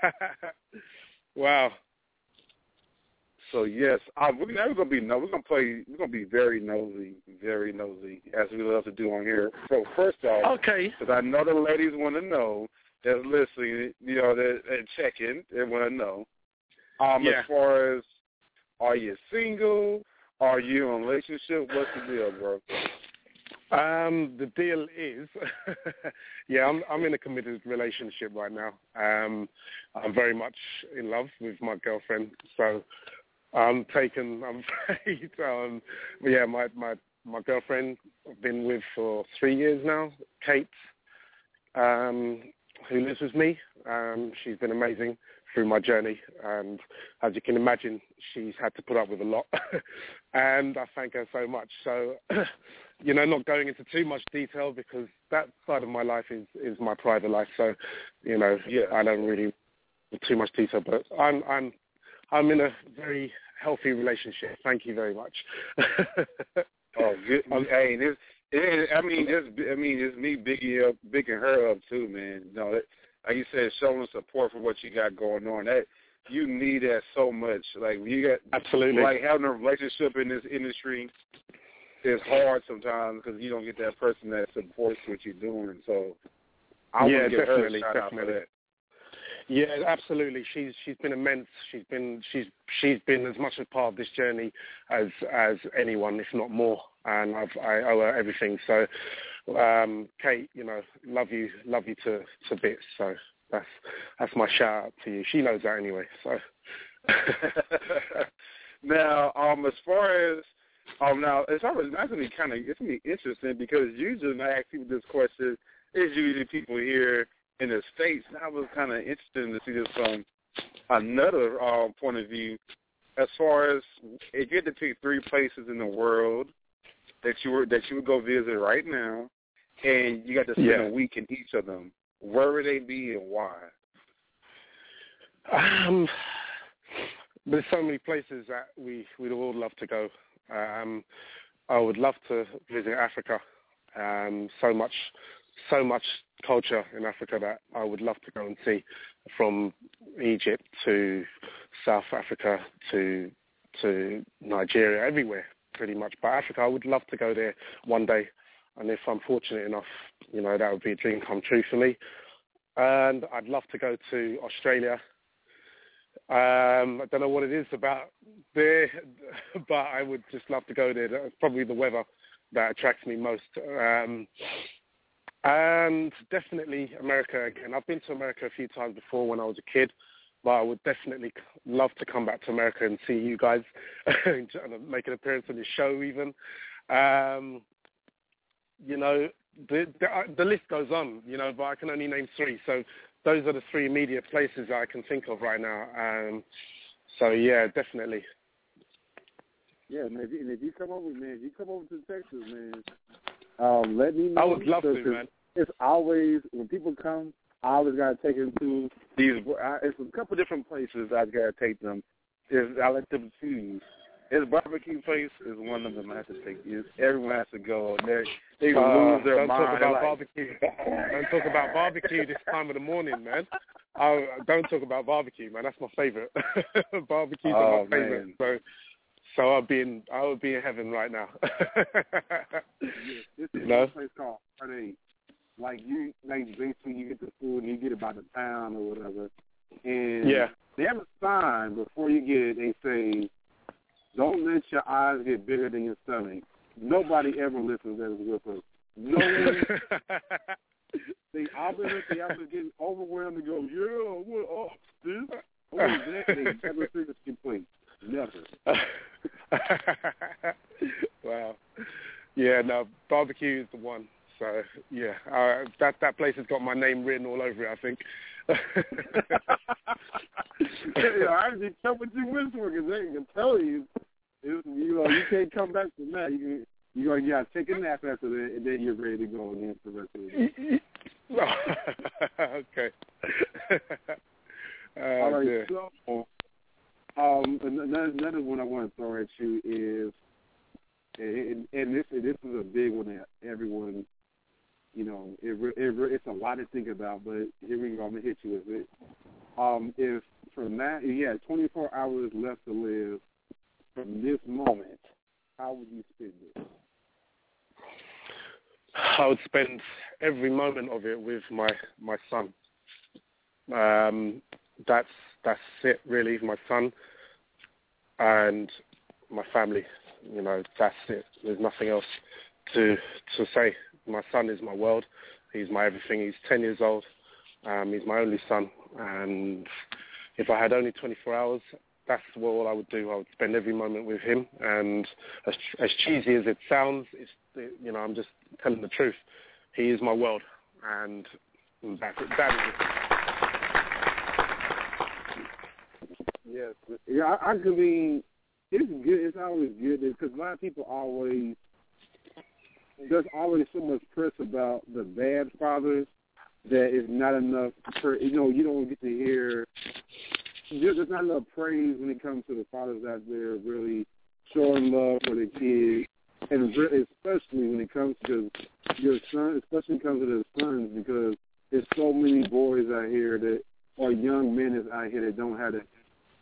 Wow. So yes, we're gonna be very nosy, as we love to do on here. So first off, okay, because I know the ladies want to know, that's listening, you know, that checking, they want to know. As far as, are you single? Are you in a relationship? What's the deal, bro? The deal is, I'm in a committed relationship right now. I'm very much in love with my girlfriend, so I'm afraid. My girlfriend I've been with for 3 years now, Kate, who lives with me. She's been amazing through my journey, and as you can imagine, she's had to put up with a lot, and I thank her so much. So, you know, not going into too much detail because that side of my life is my private life. So, you know, I don't really with too much detail. But I'm in a very healthy relationship. Thank you very much. Oh, good. Hey, it's me bigging her up too, man. You know, like you said, showing support for what you got going on. That you need that so much. Like you got absolutely like having a relationship in this industry is hard sometimes because you don't get that person that supports what you're doing. So I want to give her a shout out for that. Yeah, absolutely. She's been immense. She's been as much a part of this journey as anyone, if not more. And I owe her everything. So, Kate, you know, love you to bits. So that's my shout out to you. She knows that anyway. So now, as far as now, it's always that's gonna be interesting because usually when I ask people this question, it's usually people here in the States. And I was kind of interested to see this from another point of view. As far as if you had to pick 3 places in the world that you would go visit right now, and you got to spend a week in each of them, where would they be and why? There's so many places that we'd all love to go. I would love to visit Africa. So much culture in Africa that I would love to go and see, from Egypt to South Africa to Nigeria, everywhere pretty much. But Africa, I would love to go there one day, and if I'm fortunate enough, you know, that would be a dream come true for me. And I'd love to go to Australia. I don't know what it is about there, but I would just love to go there. That's probably the weather that attracts me most. And definitely America again. I've been to America a few times before when I was a kid, but I would definitely love to come back to America and see you guys and make an appearance on your show even. You know, the list goes on, you know, but I can only name 3. So those are the 3 immediate places that I can think of right now. So, yeah, definitely. Yeah, man, if you come over, to Texas, man, let me know. I would love to, man. It's always, when people come, I always got to take them to these, it's a couple different places I've got to take them. I let them choose. This barbecue place is one of them I have to take. Everyone has to go. They lose their mind. Don't talk about barbecue this time of the morning, man. Don't talk about barbecue, man. That's my favorite. Barbecues are my favorite. Man. So I would be in heaven right now. This is a place called Friday. Like basically you get the food and you get it by the pound or whatever. And they have a sign before you get it. They say, "Don't let your eyes get bigger than your stomach." Nobody ever listens to that with us. No one. They obviously getting overwhelmed and go, "Yeah, what this? Oh, that." They never see this complaint. Never. Wow. Yeah, no, barbecue is the one. So, yeah, that place has got my name written all over it, I think. I just tell what you went for, because they can tell you, you can't come back from that. You're going to take a nap after that, and then you're ready to go again for the rest of the day. Okay. All right, so another one I want to throw at you is, and this is a big one that everyone, you know, it's a lot to think about, but here we go. I'm going to hit you with it. If from that, you had 24 hours left to live from this moment, how would you spend it? I would spend every moment of it with my son. That's it, really. My son and my family. You know, that's it. There's nothing else to say. My son is my world. He's my everything. He's 10 years old. He's my only son. And if I had only 24 hours, that's all I would do. I would spend every moment with him. And as cheesy as it sounds, you know, I'm just telling the truth. He is my world. And that is it. Yes. Yeah, I mean, it's good. It's always good because a lot of people there's always so much press about the bad fathers, that is not enough. You don't get to hear. There's not enough praise when it comes to the fathers out there really showing love for their kids, and especially when it comes to your son, especially when it comes to their sons, because there's so many boys out here that are young men that's out here that don't have that.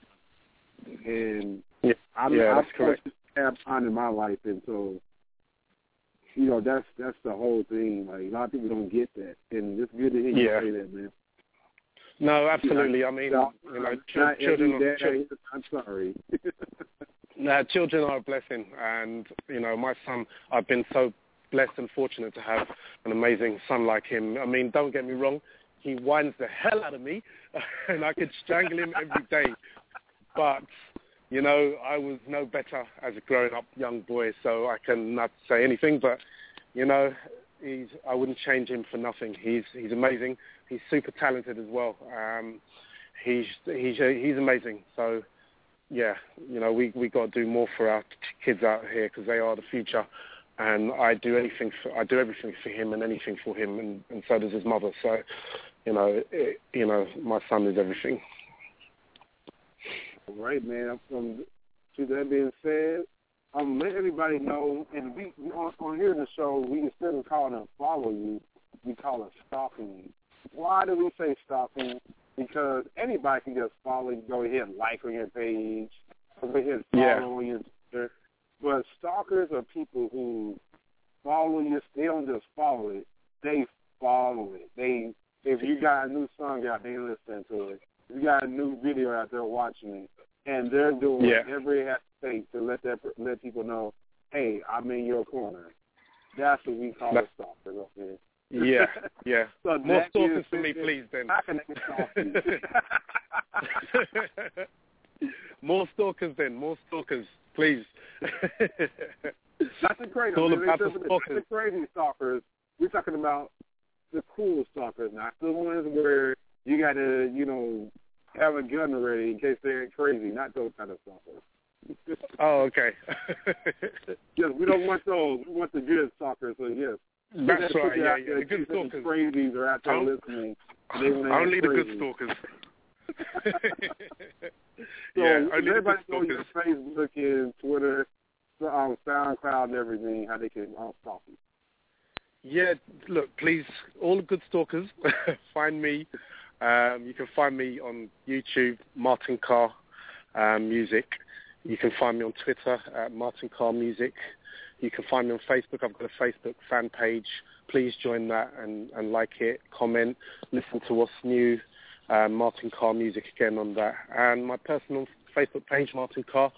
And that's correct. I have time in my life, and so that's the whole thing. Like, a lot of people don't get that, and it's good to hear you say that, man. No, absolutely. I mean, children. I'm sorry. Children are a blessing, and my son. I've been so blessed and fortunate to have an amazing son like him. I mean, don't get me wrong, he whines the hell out of me, and I could strangle him every day. But I was no better as a growing up young boy, so I can not say anything. But I wouldn't change him for nothing. He's amazing. He's super talented as well. He's amazing. So yeah, we got to do more for our kids out here because they are the future. And I do everything for him and anything for him, and so does his mother. So my son is everything. All right, man. To that being said, let everybody know, and we on here in the show, we instead of calling it follow you, we call it stalking you. Why do we say stalking? Because anybody can just follow you, go ahead and like on your page, go ahead and follow on your Twitter. But stalkers are people who follow you. They don't just follow it; they follow it. If you got a new song out, they listen to it. If you got a new video out there watching it, and they're doing every aspect to let people know, hey, I'm in your corner. That's what we call a stalker up here. Yeah. So more stalkers for me, please, then. How can they stalk you? More stalkers, then. More stalkers, please. That's the crazy. It's all about the stalkers. The crazy stalkers. We're talking about the cool stalkers, not the ones where you got to, have a gun ready in case they're crazy. Not those kind of stalkers. Oh, okay. Yes, we don't want those. We want the good stalkers. So yes. That's right. Yeah. The good stalkers. Crazies are out there listening. Only the good stalkers. So only the good stalkers. Your Facebook and Twitter, SoundCloud, and everything. How they can stalk you. Yeah, look, please, all the good stalkers, find me. You can find me on YouTube, Martin Carr Music. You can find me on Twitter at Martin Carr Music. You can find me on Facebook. I've got a Facebook fan page. Please join that and like it, comment, listen to what's new. Martin Carr Music again on that. And my personal Facebook page, Martin Carr.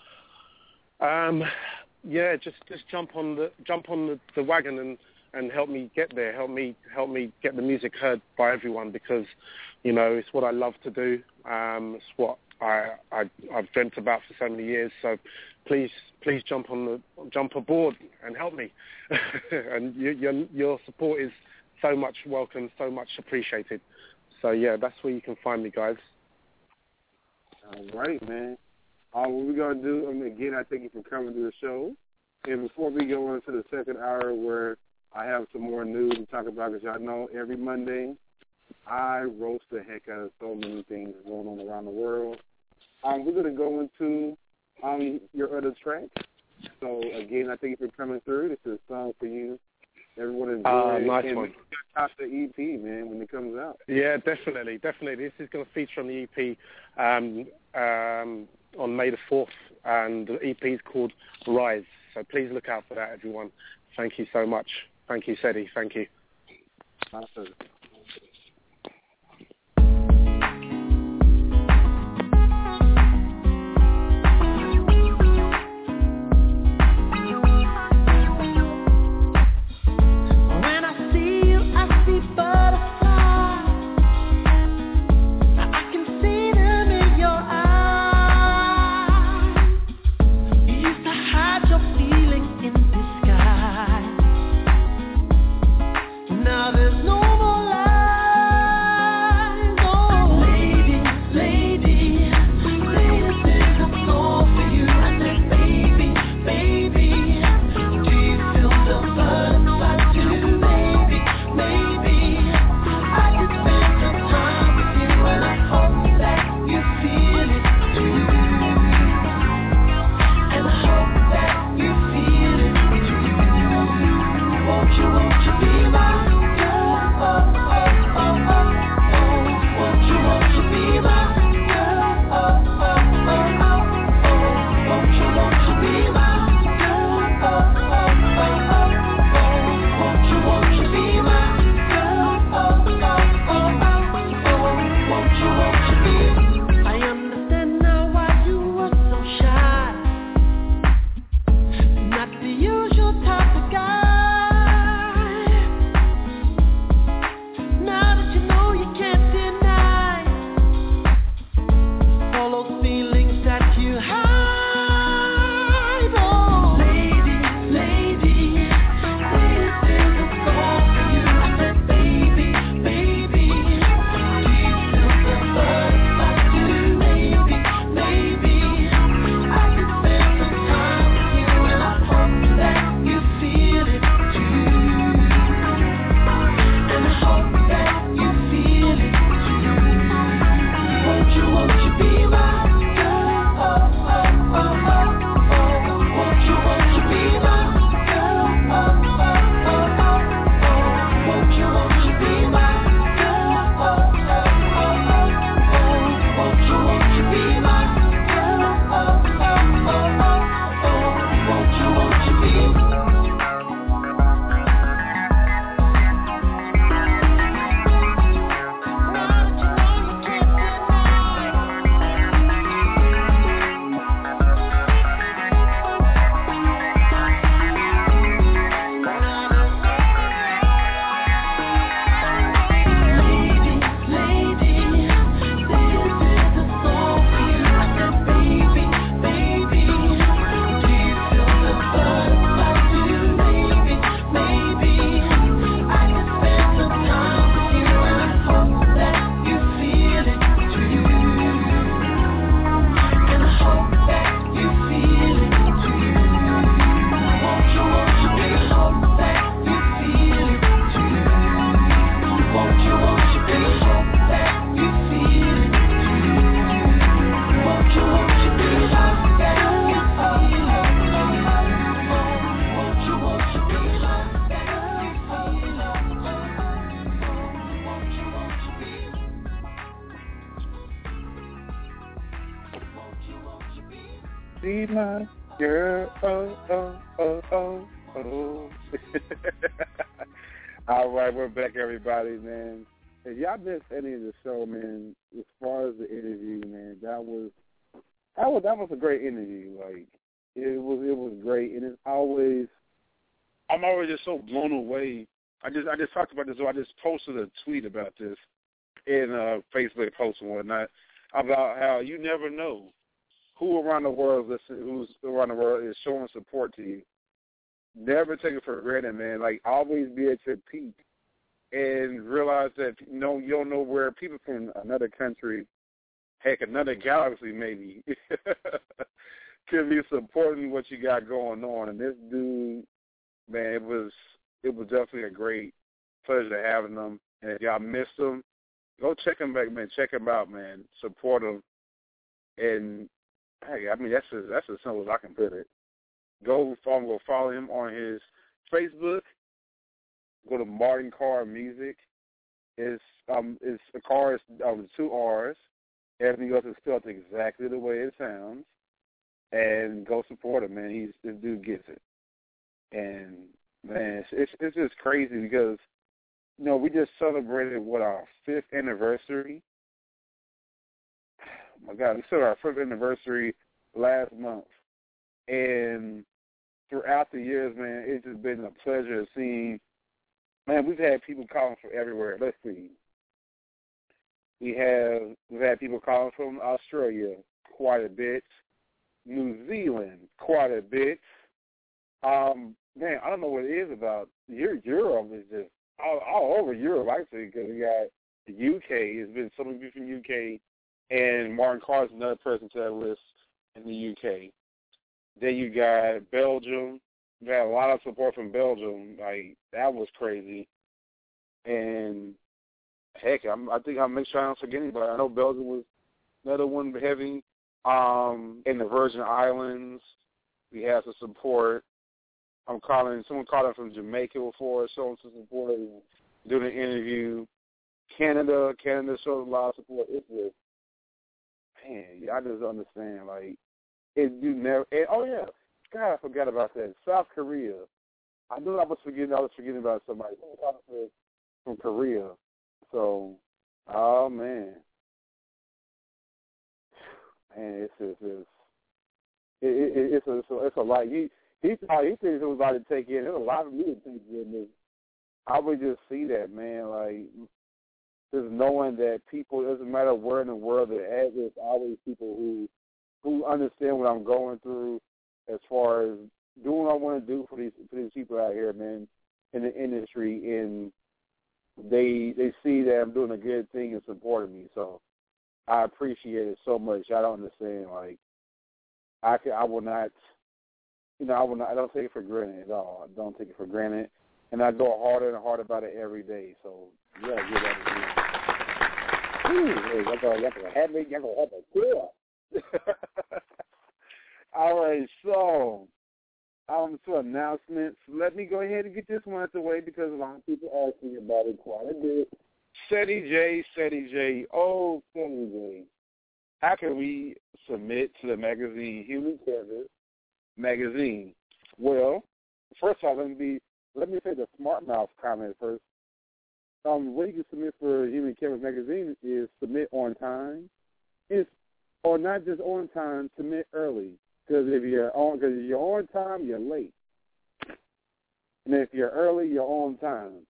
Just jump on the wagon and help me get there. Help me get the music heard by everyone because, it's what I love to do. It's what I've dreamt about for so many years. So please jump aboard and help me. And your support is so much welcome, so much appreciated. So yeah, that's where you can find me, guys. All right, man. What we're gonna do? Again, I thank you for coming to the show. And before we go on to the second hour, where I have some more news to talk about, because y'all know every Monday I roast the heck out of so many things going on around the world. We're going to go into your other track. So, again, I thank you for coming through. This is a song for you. Everyone enjoy it. Nice and one. Catch the EP, man, when it comes out. Yeah, definitely. This is going to feature on the EP on May the 4th, and the EP is called Rise. So please look out for that, everyone. Thank you so much. Thank you, Sedi. Thank you. My pleasure. Now there's no more light. be my girl. Oh, oh, oh, oh, oh. All right, we're back, everybody, man. If y'all missed any of the show, man, as far as the interview, man, that was a great interview. Like, it was great, and I'm always just so blown away. I just talked about this. So I just posted a tweet about this in a Facebook post and whatnot about how you never know who's around the world is showing support to you. Never take it for granted, man. Like, always be at your peak and realize that you don't know where people from another country, heck, another galaxy maybe, could be supporting what you got going on. And this dude, man, it was definitely a great pleasure having him. And if y'all missed him, go check him back, man. Check him out, man. Support him. And hey, I mean that's as simple as I can put it. Go follow him on his Facebook. Go to Martin Carr Music. It's a Carr is 2 R's. Everything else is spelled exactly the way it sounds. And go support him, man. This dude gets it. And man, it's just crazy because we just celebrated our 5th anniversary. Oh my God, we celebrated our 5th anniversary last month, and throughout the years, man, it's just been a pleasure seeing. Man, we've had people calling from everywhere. Let's see. We've had people calling from Australia quite a bit, New Zealand quite a bit. Man, I don't know what it is about Europe. Is just all over Europe, actually, because we got the UK. There's been so many people from the UK, and Martin Carr is another person to that list in the UK. Then you got Belgium. We got a lot of support from Belgium. Like, that was crazy. And, heck, I think I'll make sure I don't forget anybody. I know Belgium was another one heavy. In the Virgin Islands, we have some support. Someone called in from Jamaica before, showing some support, doing an interview. Canada showed a lot of support. It's just, man, I just understand, like, oh yeah, God, I forgot about that. South Korea. I knew I was forgetting about somebody. From Korea. So, oh man. Man, it's a lot. He thinks it was about to take in. There's a lot of me to take in. I would just see that, man. Like, just knowing that people, it doesn't matter where in the world they're at, there's always people who understand what I'm going through as far as doing what I want to do for these people out here, man, in the industry, and they see that I'm doing a good thing and supporting me. So I appreciate it so much. I don't understand. Like, I will not. I don't take it for granted at all. I don't take it for granted. And I go harder and harder about it every day. So, yeah, give that a All right, so, to announcements. Let me go ahead and get this one out the way because a lot of people ask me about it quite a bit. Ceddy J. Oh, Ceddy J. How can we submit to the magazine Human Canvas magazine? Well, first off, let me say the smart mouth comment first. The way you can submit for Human Canvas magazine is submit on time, or not just on time, submit early. Because if you're on time, you're late, and if you're early, you're on time.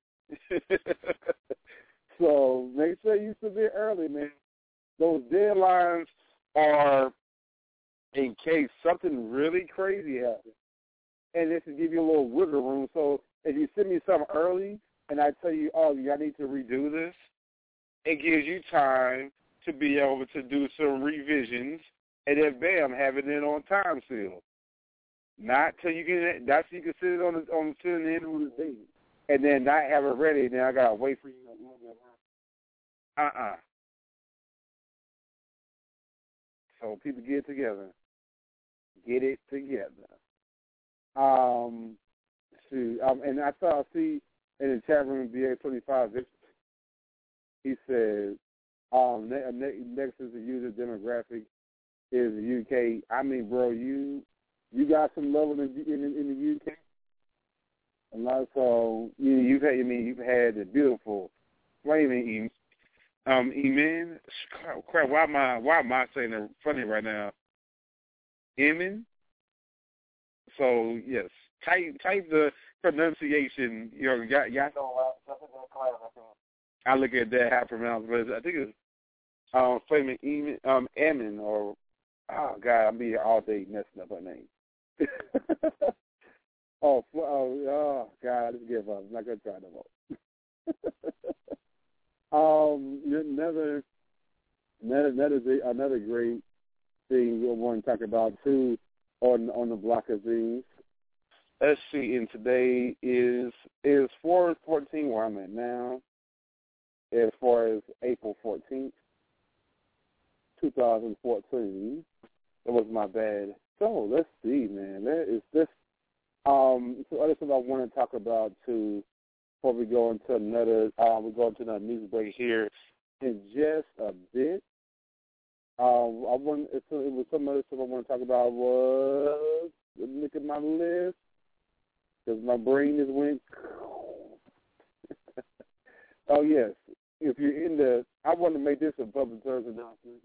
So make sure you submit early, man. Those deadlines are in case something really crazy happens. And this will give you a little wiggle room. So if you send me something early and I tell you, oh, I need to redo this, it gives you time to be able to do some revisions and then, bam, have it in on time still. Not till you get that's you can sit it on the end of the day and then not have it ready. Then I gotta wait for you. So people get it together. Get it together. And I see in the chat room, BA25, he said, next is the user demographic is the UK. I mean, bro, you got some love in the UK. And also, you've had the beautiful flaming Emin. Crap, why am I saying that funny right now? Emin. So yes, type the pronunciation. Y'all know something in class. I look at that how pronounced, but I think it's flaming Emin or oh God, I'll be here all day messing up her name. Oh God, I just give up. I'm not gonna try no more. Another great thing we want to talk about too on the block of things. Let's see, and today is 4/14 where I'm at now. As far as April 14th, 2014. That was my bad. So let's see, man. So other stuff I want to talk about too before we go into another music break here in just a bit. It was some other stuff I want to talk about was look at my list because my brain just went. Oh yes, if you're in the, I want to make this a public service announcement.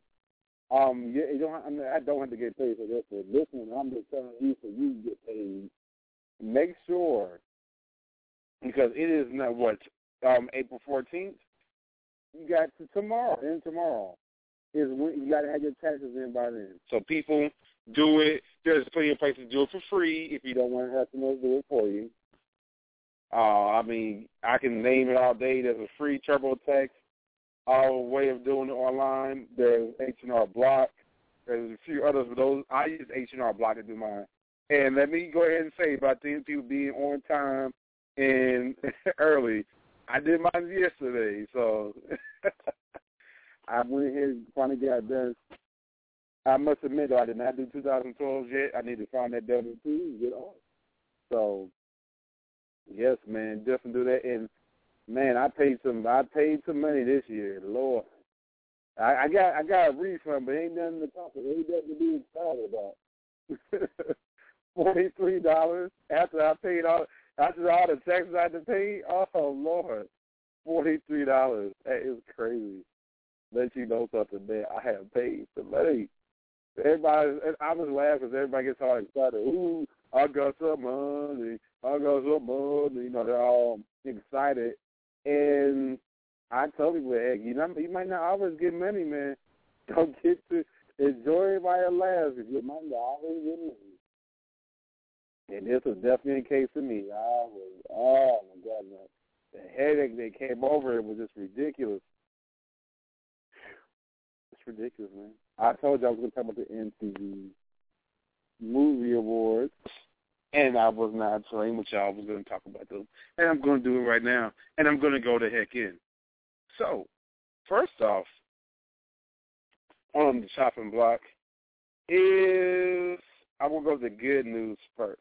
I don't have to get paid for this. But this one, I'm just telling you so you get paid. Make sure, because it is not April 14th. You got tomorrow is when you got to have your taxes in by then. So people do it. There's plenty of places to do it for free if you don't want to have someone do it for you. I mean, I can name it all day. There's a free TurboTax way of doing it online. There's H&R Block. There's a few others, but those I use H&R Block to do mine. And let me go ahead and say about people being on time and early. I did mine yesterday, so I went ahead and finally got done. I must admit, though, I did not do 2012 yet. I need to find that W-2 and get on. So, yes, man, definitely do that. And man, I paid some money this year. Lord, I got a refund, but ain't nothing to talk about. Ain't nothing to be excited about. $43 after all the taxes I had to pay. Oh Lord, $43. That is crazy. Let you know something, man. I have paid some money. Everybody, I was laughing because everybody gets all excited. Ooh, I got some money. You know, they're all excited. And I told people, hey, you might not always get money, man. Don't get to enjoy it while it lasts. You might not always get money. And this was definitely a case for me. Oh my God, man. The headache that came over it was just ridiculous. It's ridiculous, man. I told you I was going to talk about the MTV Movie Awards, and I was not telling what y'all was going to talk about those. And I'm going to do it right now, and I'm going to go the heck in. So, first off, on the chopping block is, I will go to good news first.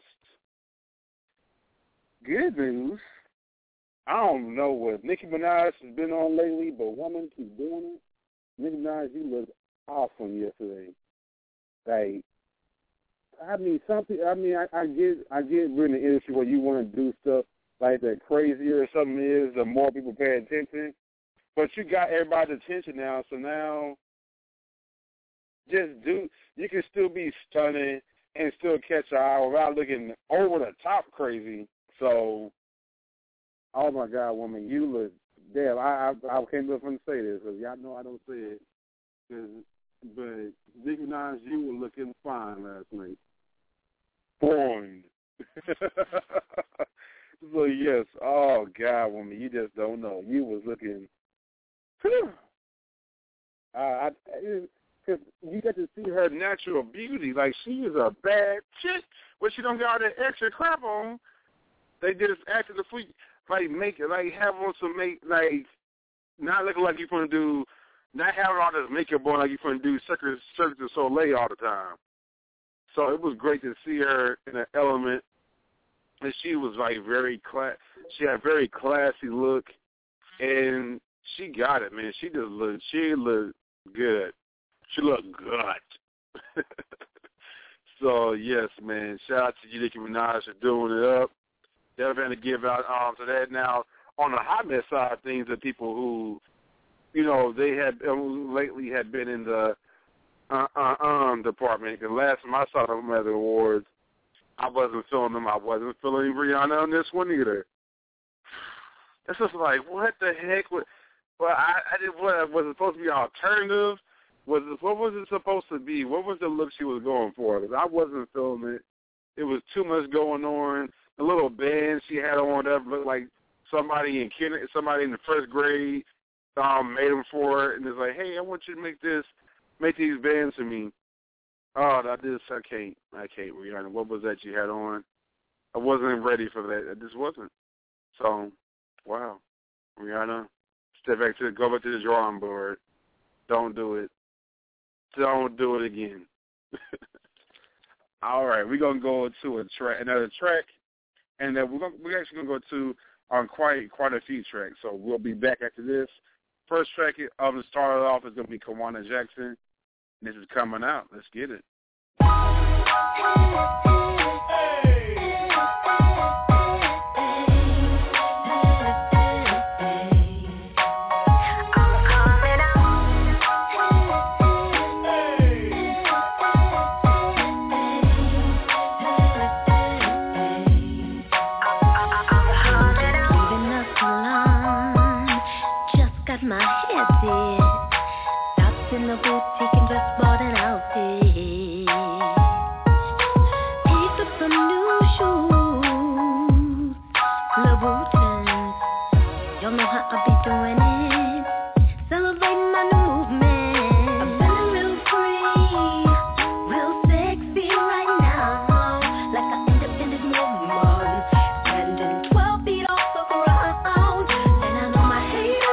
Good news, I don't know what Nicki Minaj has been on lately, but woman, keep doing it. Nicki Minaj, you looked awesome yesterday. Like, I get we're in the industry where you want to do stuff like the crazier something is, the more people pay attention. But you got everybody's attention now, so now you can still be stunning and still catch your eye without looking over the top crazy. So, oh my God, woman, you look, damn, I can't believe I'm say this because y'all know I don't say it. But Nicki Minaj, you were looking fine last night. Fine. So, yes, oh God, woman, you just don't know. You was looking, because you got to see her natural beauty. Like, she is a bad chick, but she don't got all that extra crap on. They just acted the freak, like, make it, like, have on some like, not looking like you're going to do, not having all this makeup on like you're going to do Cirque du Soleil all the time. So it was great to see her in an element, and she was, like, she had a very classy look, and she got it, man. She looked good. She looked good. So, yes, man, shout out to you, Nicki Minaj, for doing it up. Definitely give out to that. Now, on the hot mess side of things, the people who, they had lately had been in the department. The last time I saw them at the awards, I wasn't feeling them. I wasn't feeling Rihanna on this one either. It's just like, what the heck? Well, I did what was it supposed to be alternative? What was it supposed to be? What was the look she was going for? Because I wasn't feeling it. It was too much going on. The little band she had on that looked like somebody in the first grade made them for it, and it's like, hey, I want you to make these bands for me. Oh, I can't, Rihanna. What was that you had on? I wasn't ready for that. I just wasn't. So, wow, Rihanna, go back to the drawing board. Don't do it. Don't do it again. All right, we're gonna go to another track, and then we're actually gonna go to on quite a few tracks. So we'll be back after this. First track of the start off is gonna be Kawana Jackson. This is Coming Out. Let's get it. My head did. Stopped in the boutique and just bought an outfit. Picked up some new shoes, Louboutins. Y'all know how I be doing it. Celebrating my new movement. I'm feeling real free, real sexy right now, like an independent woman, standing 12 feet off the ground. And I know my haters.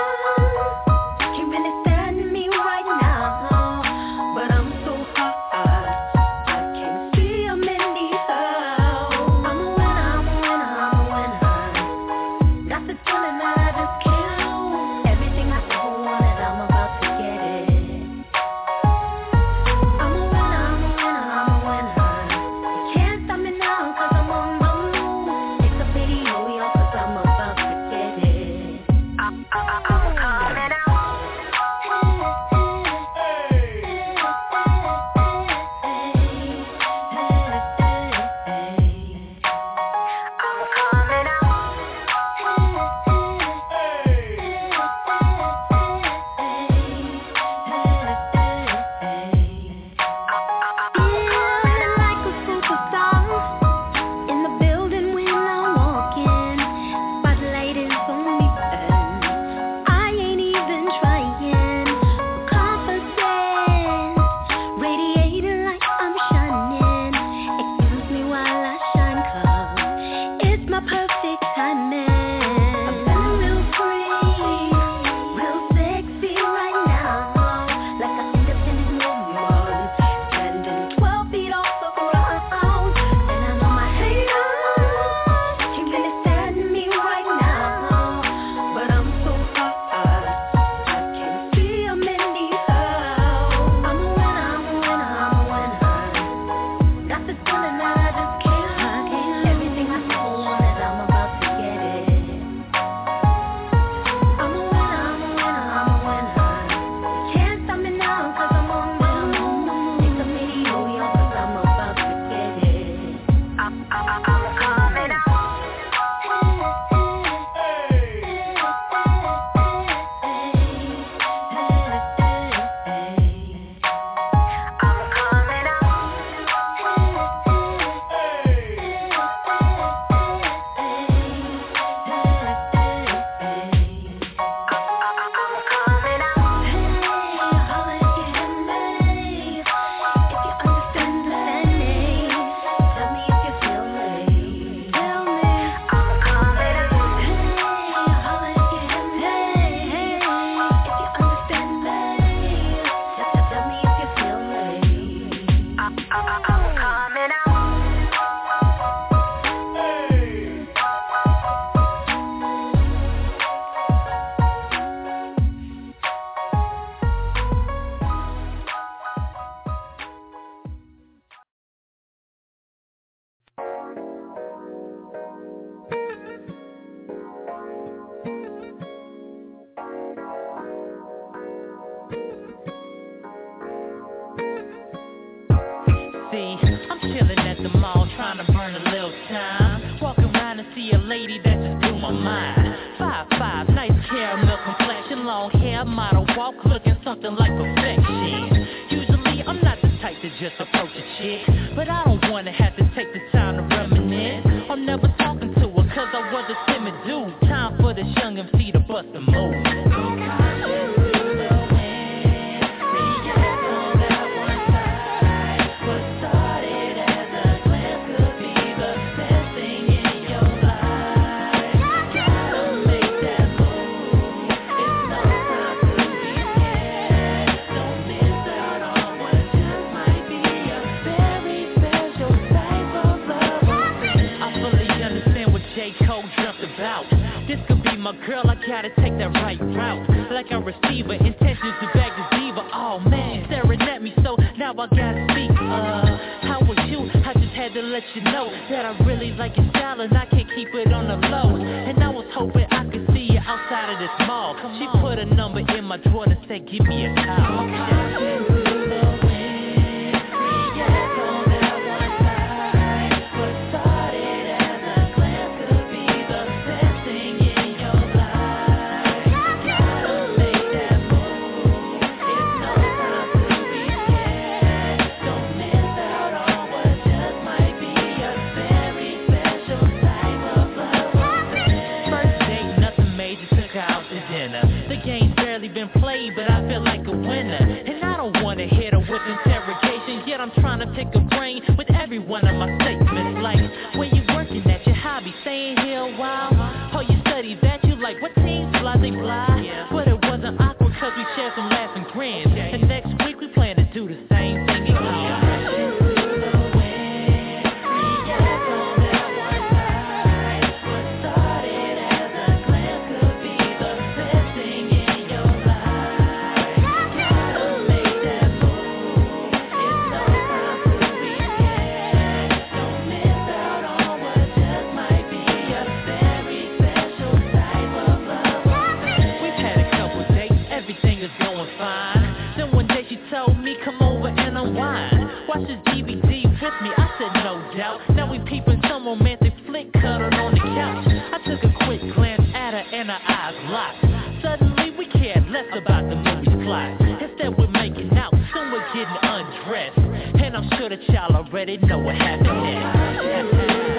lady that just blew my mind. 5'5", nice caramel complexion, long hair, model walk, looking something like perfection. Usually I'm not the type to just approach a chick, but I don't wanna have to take the time to reminisce. I'm never talking to her cause I was a timid dude. Time for this young MC to bust a move. My girl, I gotta take that right route. Like a receiver, intentions to bag the diva. Oh man, she's staring at me, so now I gotta speak. How was you? I just had to let you know that I really like your style and I can't keep it on the low. And I was hoping I could see you outside of this mall. She put a number in my drawer and said, give me a call. But I feel like a winner, and I don't wanna hit her with interrogation. Yet I'm trying to pick a brain with every one of my statements. Like, where you working at, your hobby, staying here a while? Oh, you study that, you like, what teams, blah, they blah. But it wasn't awkward cause we shared some laughs and grins. And next week we plan to do the same thing again. Watch this DVD with me, I said no doubt. Now we peeping some romantic flick cuddled on the couch. I took a quick glance at her and her eyes locked. Suddenly we cared less about the movie's plot. Instead we're making out, soon we're getting undressed. And I'm sure that y'all already know what happened next.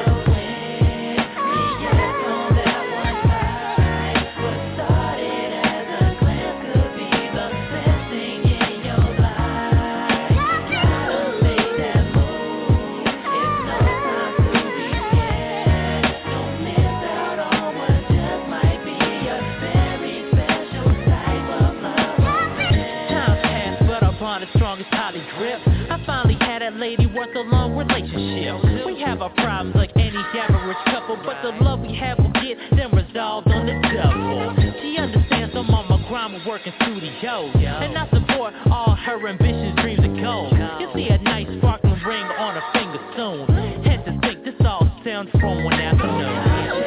The strongest poly grip. I finally had a lady worth a long relationship. We have our problems like any average couple, but the love we have will get them resolved on the double. She understands I'm on my grind with working studios, and I support all her ambitions, dreams, and goals. You'll see a nice sparkling ring on her finger soon. Had to think this all sounds from one afternoon.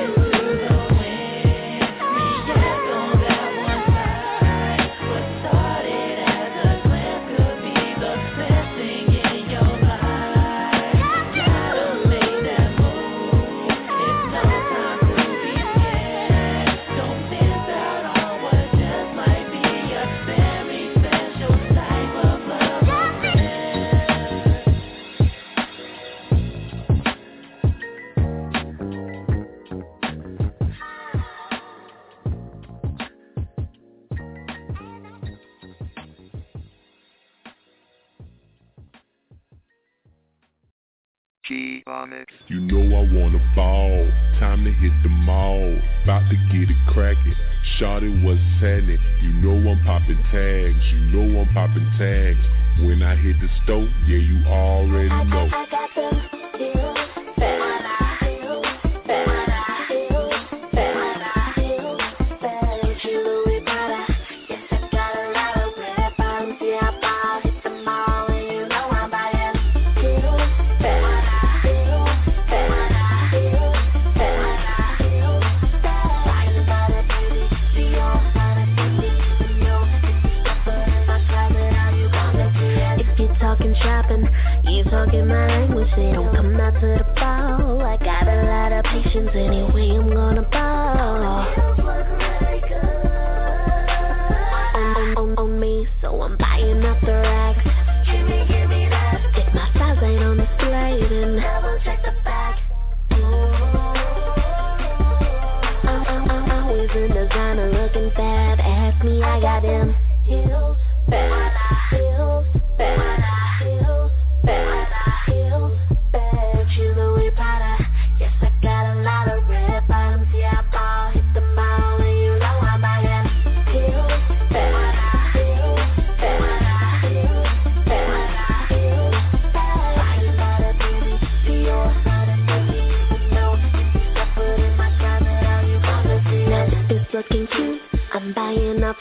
You know I wanna ball, time to hit the mall, about to get it crackin', shawty what's happening, you know I'm poppin' tags, when I hit the stove, yeah you already know. I got them feels bad. Talking my language, they don't come out to the ball. I got a lot of patience anyway, I'm gonna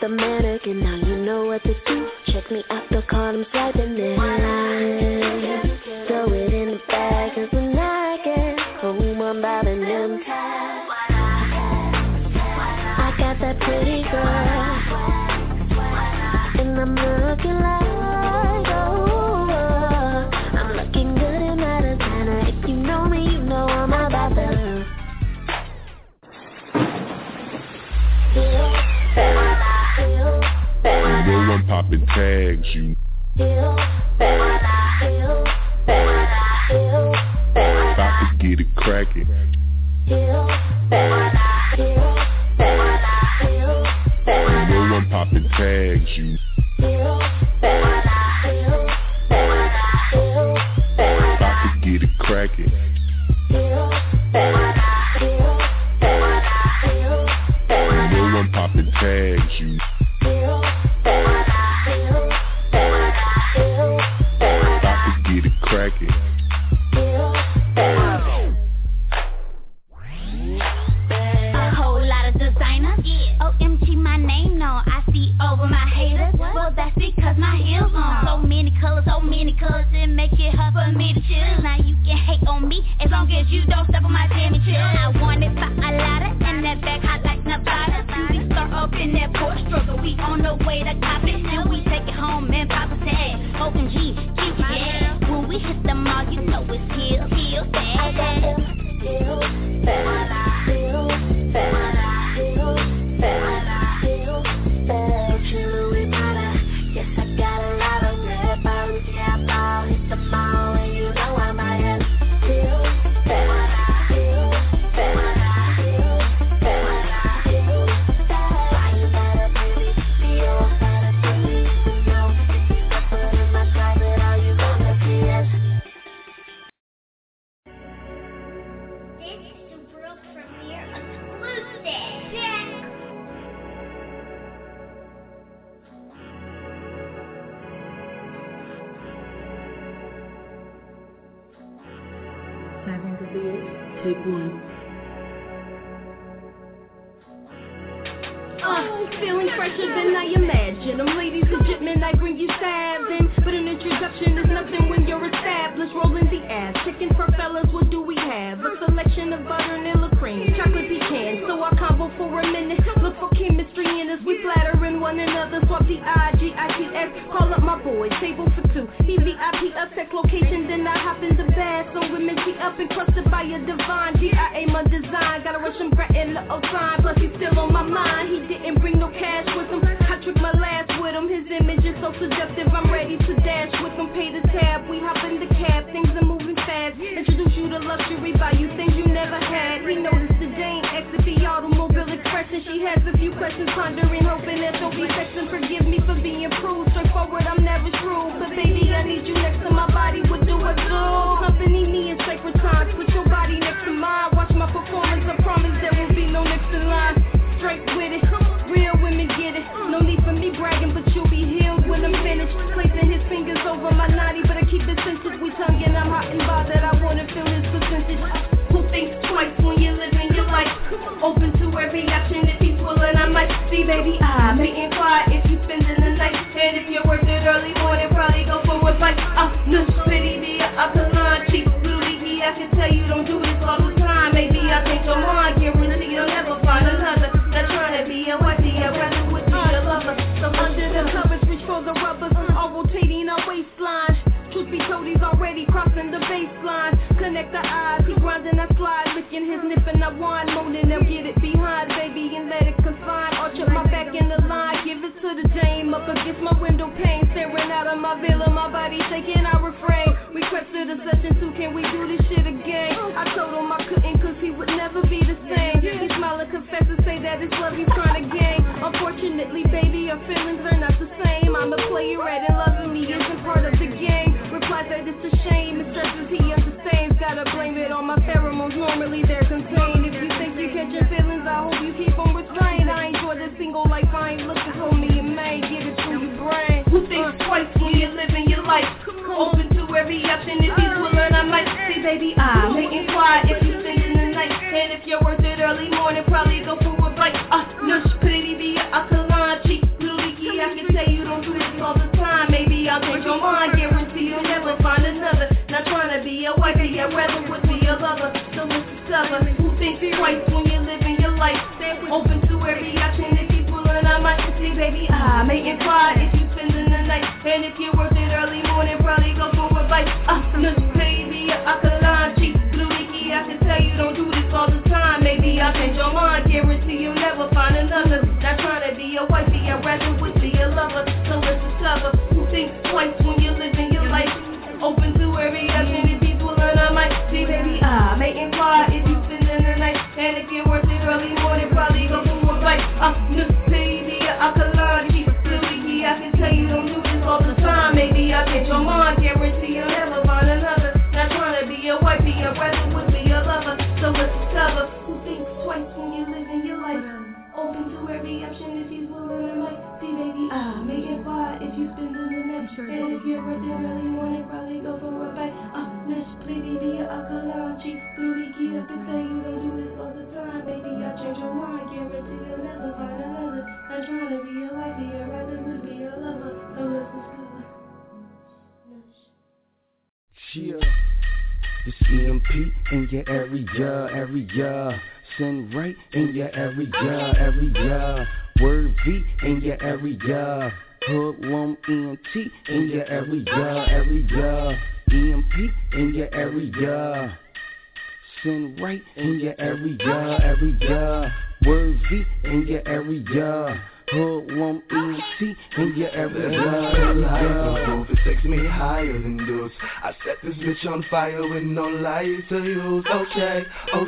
the mannequin, now you know what to do. Check me out the card, I'm swiping it. Throw it in the bag, cause when I get home, I'm bobbing them ties. I got that pretty girl, and I'm looking like, oh, I'm looking good in that designer. If you know me, you know I'm about that. You know I'm popping tags, you about to get it cracking. You know I'm popping tags, you about to get it cracking. You know I'm popping tags, you about to get it cracking. A whole lot of designer. OMG, my name on. I see over my haters. Well, that's because my heels on. So many colors, it make it hard for me to choose. Now you can hate on me as long as you don't step on my Jimmy Choo. I want it by a ladder and that back hot like Nevada. We start up in that porch struggle. We on the way to cop it, then we take it home and pop a tag. OMG, yeah. When we hit the mall, you know it's heels, bad. Yes, I got a lot of red bottoms, yeah, I'll hit the mall, and you know I'm out here. This is the world premiere exclusive. Take one. Feeling fresher than I imagine. Them ladies legit men, I bring you stabbing. But an introduction is nothing when you're established. Rolling the ass, chicken for fellas, what do we have? A selection of butter, vanilla cream, chocolate pecan. So I combo for a minute, look for chemistry in us. We flattering one another, swap the I-G-I-T-S. Call up my boys, table for two. He VIP up, text location, then I hop in the bath. So women tee up, encrusted by a divine G.I.A. my design. Gotta rush him right in the old time, plus he's still on my mind. He didn't bring no cash with him, I tricked my last with him. His image is so seductive, I'm ready to dash with him. Pay the tab, we hop in the cab, things are moving fast. Introduce you to luxury, buy you things you never had. He noticed the Jane exit the automobile express, and she has a few questions, pondering, hoping that they'll be sexing. Forgive me for being crude, straightforward, I'm never shrewd. But baby, I need you next to my body, what do I do? Accompany me in sacred times, put your body next to mine. Watch my performance, I promise there will be no next in line. Straight with it, real women get it. No need for me bragging, but you'll be healed when I'm finished. Placing his fingers over my naughty, but I keep it sensitive. We tonguing, I'm hot and bothered, I wanna feel his percentage. Who thinks twice when you're living your life? Open to every option if he's willing, I might see, baby, I may inquire if you spending the night. And if you're worth it early morning, probably go for a bite. No pity, be a line, cheap beauty, I can tell you don't do this all the time. Maybe I think you're mine, guarantee you'll never find another. Not trying to be a wifey, I'd rather would be a lover. So under the covers, reach for the rubbers, all rotating our waistline. Truth be told, he's already crossing the baseline. Connect the eyes, he grinding, I slide, licking his nip and I whine, moaning, they'll get it behind, baby, and let it confine. Arch up my back in the line, give it to the Jane, up against my window pane, staring out of my veil, my body shaking, I refrain. Requested a session too, can we do this shit again? I told him I couldn't, cause he would never be the same. He smiled and confessed and say that it's love he's trying to gain. Unfortunately, baby, our feelings are not the same. I'm a player at and loving me isn't part of the game. Replies that it's a shame, it stresses he understands. Gotta blame it on my pheromones, normally they're contained. If you think you catch your feelings, I hope you keep them restrained. I enjoy this single life, I ain't looking for me and man, get it through your brain. Who thinks twice when you're living your life? Open to every option, if he's willing, I might see, baby, I may inquire if you spending the night. And if you're worth it early morning, probably go for a bite. No pretty be a alkaline cheap. see white when you're living your life. Open to every option if you pulling on my see, baby. I may inquire if you spending the night, and if you're worth it early morning, probably go for a bite. Look, baby, I can lie, cheap, blue leaky. I can tell you don't do this all the time. Maybe I'll change your mind, guarantee you'll never find another. Not trying to be a wifey, I'd rather would be a lover. So let's discover who thinks twice when you're living your life. Open to every option if you pulling on my see, baby. I may inquire if you spending the night, and if you're worth it early morning, probably go for a bite. Look, baby, I can lie, cheap, blue leaky. I can tell you don't do this all the time. Maybe I'll change your mind, guarantee you'll never find another. Not trying to be a wifey, I'd rather would be a lover. So let's discover who thinks twice when you're living your life. Open to every option if he's willing to like. See, baby, I may inquire if you spend the night, and if you're worth it early morning, probably go for a bite. Miss, baby, I can lie, cheap, blue leaky. I can tell you don't do this all the time. Baby, I'll change your mind, guarantee you'll never find another. Not trying to be a wifey, I'd rather would be a lover. So let's discover. Yeah. It's EMP in your area. Send right in your area. Word V in your area. Hoodlum ENT in your area. EMP in your area. Send right in your area. Word V in your area. Hoodlum ENT in your area. It takes me higher than yours. I set this bitch on fire with no light to use. Okay.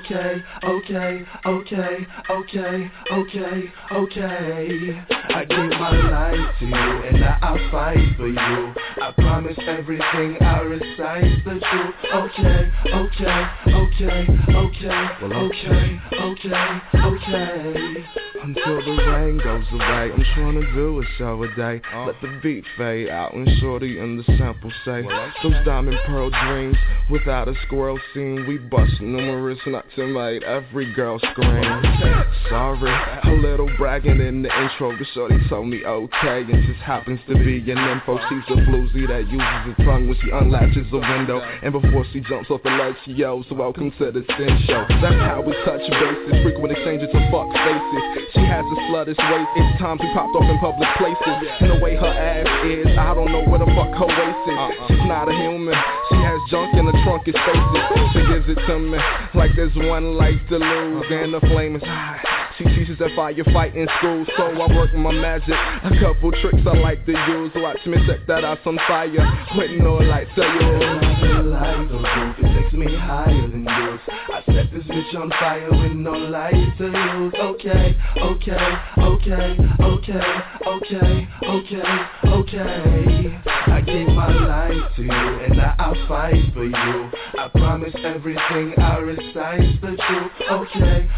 I give my life to you and I'll fight for you. I promise everything I recite the truth. Okay. Until the rain goes away, I'm trying to do a show a day. Let the beat fade out and shorty in the sample say those diamond pearl dreams without a squirrel scene. We bust numerous nuts and made every girl scream. Sorry, a little bragging in the intro. The shorty told me okay, and just happens to be an info. She's a floozy that uses her tongue when she unlatches a window, and before she jumps off the ledge she yells, welcome to the Sin Show. That's how we touch bases, frequent exchanges of fuck faces. She has a sluttish waist, it's times we popped off in public places. And the way her ass is, I don't know where the fuck her waist is. She's not a human, she has junk in the trunk of spaces. She gives it to me like there's one life to lose, and the flame is high. She teaches at firefight in school, so I work my magic. A couple tricks I like to use. Watch me set that ass on fire with no lights to use. It takes me higher than yours. I set this bitch on fire with no lights to use. Okay. I give my life to you and I'll fight for you. I promise everything I recite the truth. Okay.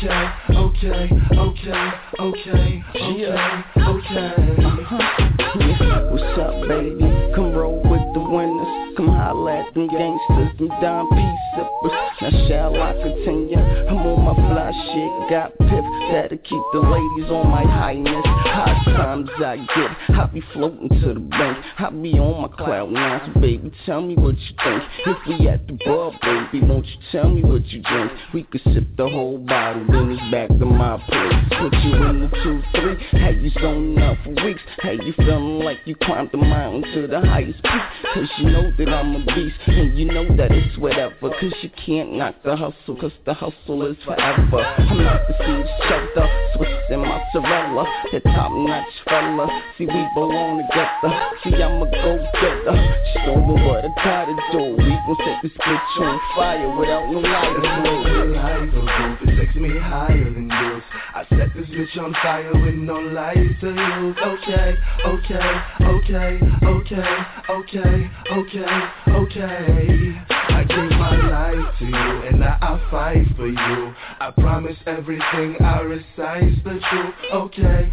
What's up, baby? Come roll with the winners. Come holla at them gangsters, them dime piece sippers. Now shall I continue? I'm on my fly shit, got pip that'll keep the ladies on my highness. Hot times I get, I be floating to the bank. I be on my cloud nine, so baby, tell me what you think. If we at the bar, baby, won't you tell me what you drink? We could sip the whole bottle, then it's back to my place. Put you in the 2-3, had you zoning out for weeks. Had you feeling like you climbed the mountain to the highest peak. Cause you know that I'm a beast, and you know that it's whatever. Cause you can't knock the hustle, cause the hustle is forever. I'm not the seed cheddar, Swiss and mozzarella, that top-notch fella. See, we belong together. See, I'm a go-getter. Show me what I gotta do. We gon' set this bitch on fire without no light. It takes me higher than yours. I set this bitch on fire with no light to use. Okay. I give my life to you and I'll fight for you. I promise everything I recite the truth. Okay.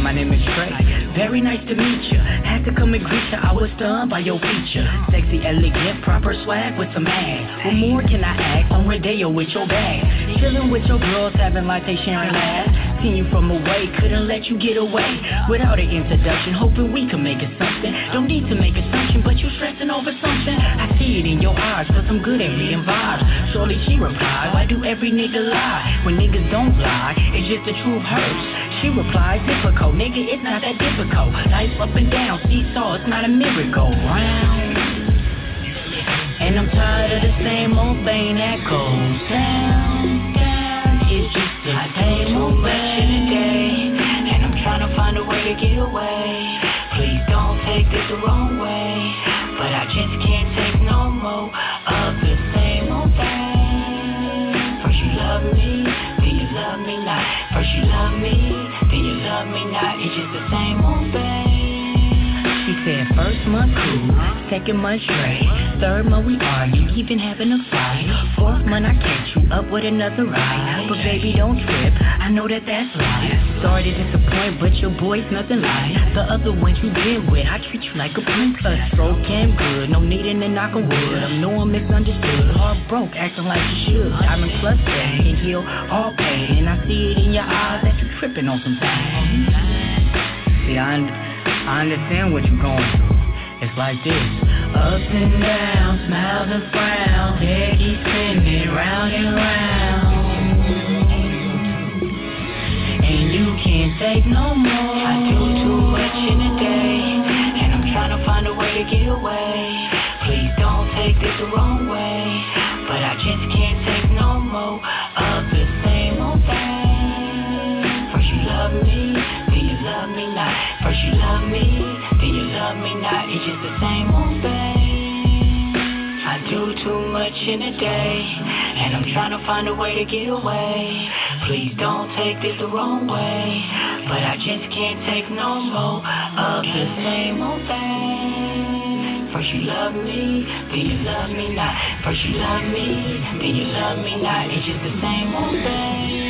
my name is Trey. Very nice to meet ya. Had to come and greet ya, I was stunned by your feature. Sexy, elegant, proper swag with some ass. What more can I ask? On Rodeo with your bag. Chillin' with your girls, having latte, sharing laughs. Seen you from away, couldn't let you get away. Without an introduction, hoping we can make it something. Don't need to make assumption, but you stressing over something. I see it in your eyes, but I'm good at reading vibes. Surely she replied, why do every nigga lie? When niggas don't lie, it's just the truth hurts. She replied, difficult, nigga, it's not that difficult. Life up and down, seesaw, it's not a miracle. Round. And I'm tired of the same old thing that goes down, down. It's just the same old thing today. And I'm trying to find a way to get away. Please don't take this the wrong way, but I just can't take no more of the same old thing. First you love me, then you love me not. First you love me, then you love me not. It's just the same old thing. She said first month cool, second month straight, third month we argue, even having a fight. Fourth month I catch you up with another ride, but baby don't trip, I know that that's life. Sorry to disappoint, but your boy's nothing like the other ones you been with. I treat you like a princess, stroking good, no needing to knock on wood. I know I'm misunderstood, heart broke, acting like you should. Diamond plus that can heal all pain, and I see it in your eyes that you tripping on some things. See, I understand what you're going through. It's like this. Ups and downs, smiles and frowns, head keeps spinning round and round. And you can't take no more. I do too much in a day, and I'm trying to find a way to get away. Please don't take this the wrong way, but I just can't take no more of the same old thing. First you love me, then you love me not. First you love me, then you love me not. It's just the same old thing. I do too much in a day, and I'm trying to find a way to get away. Please don't take this the wrong way, but I just can't take no more of the same old thing. First you love me, then you love me not. First you love me, then you love me not. It's just the same old thing.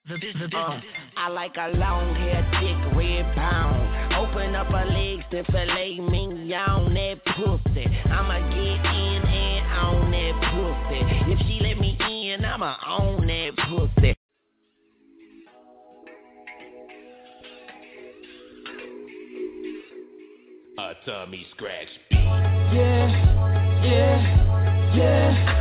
I like a long hair, thick, red pound. Open up her legs to filet mignon that pussy. I'ma get in and on that pussy. If she let me in, I'ma own that pussy. A tummy scratch beat. Yeah, yeah, yeah.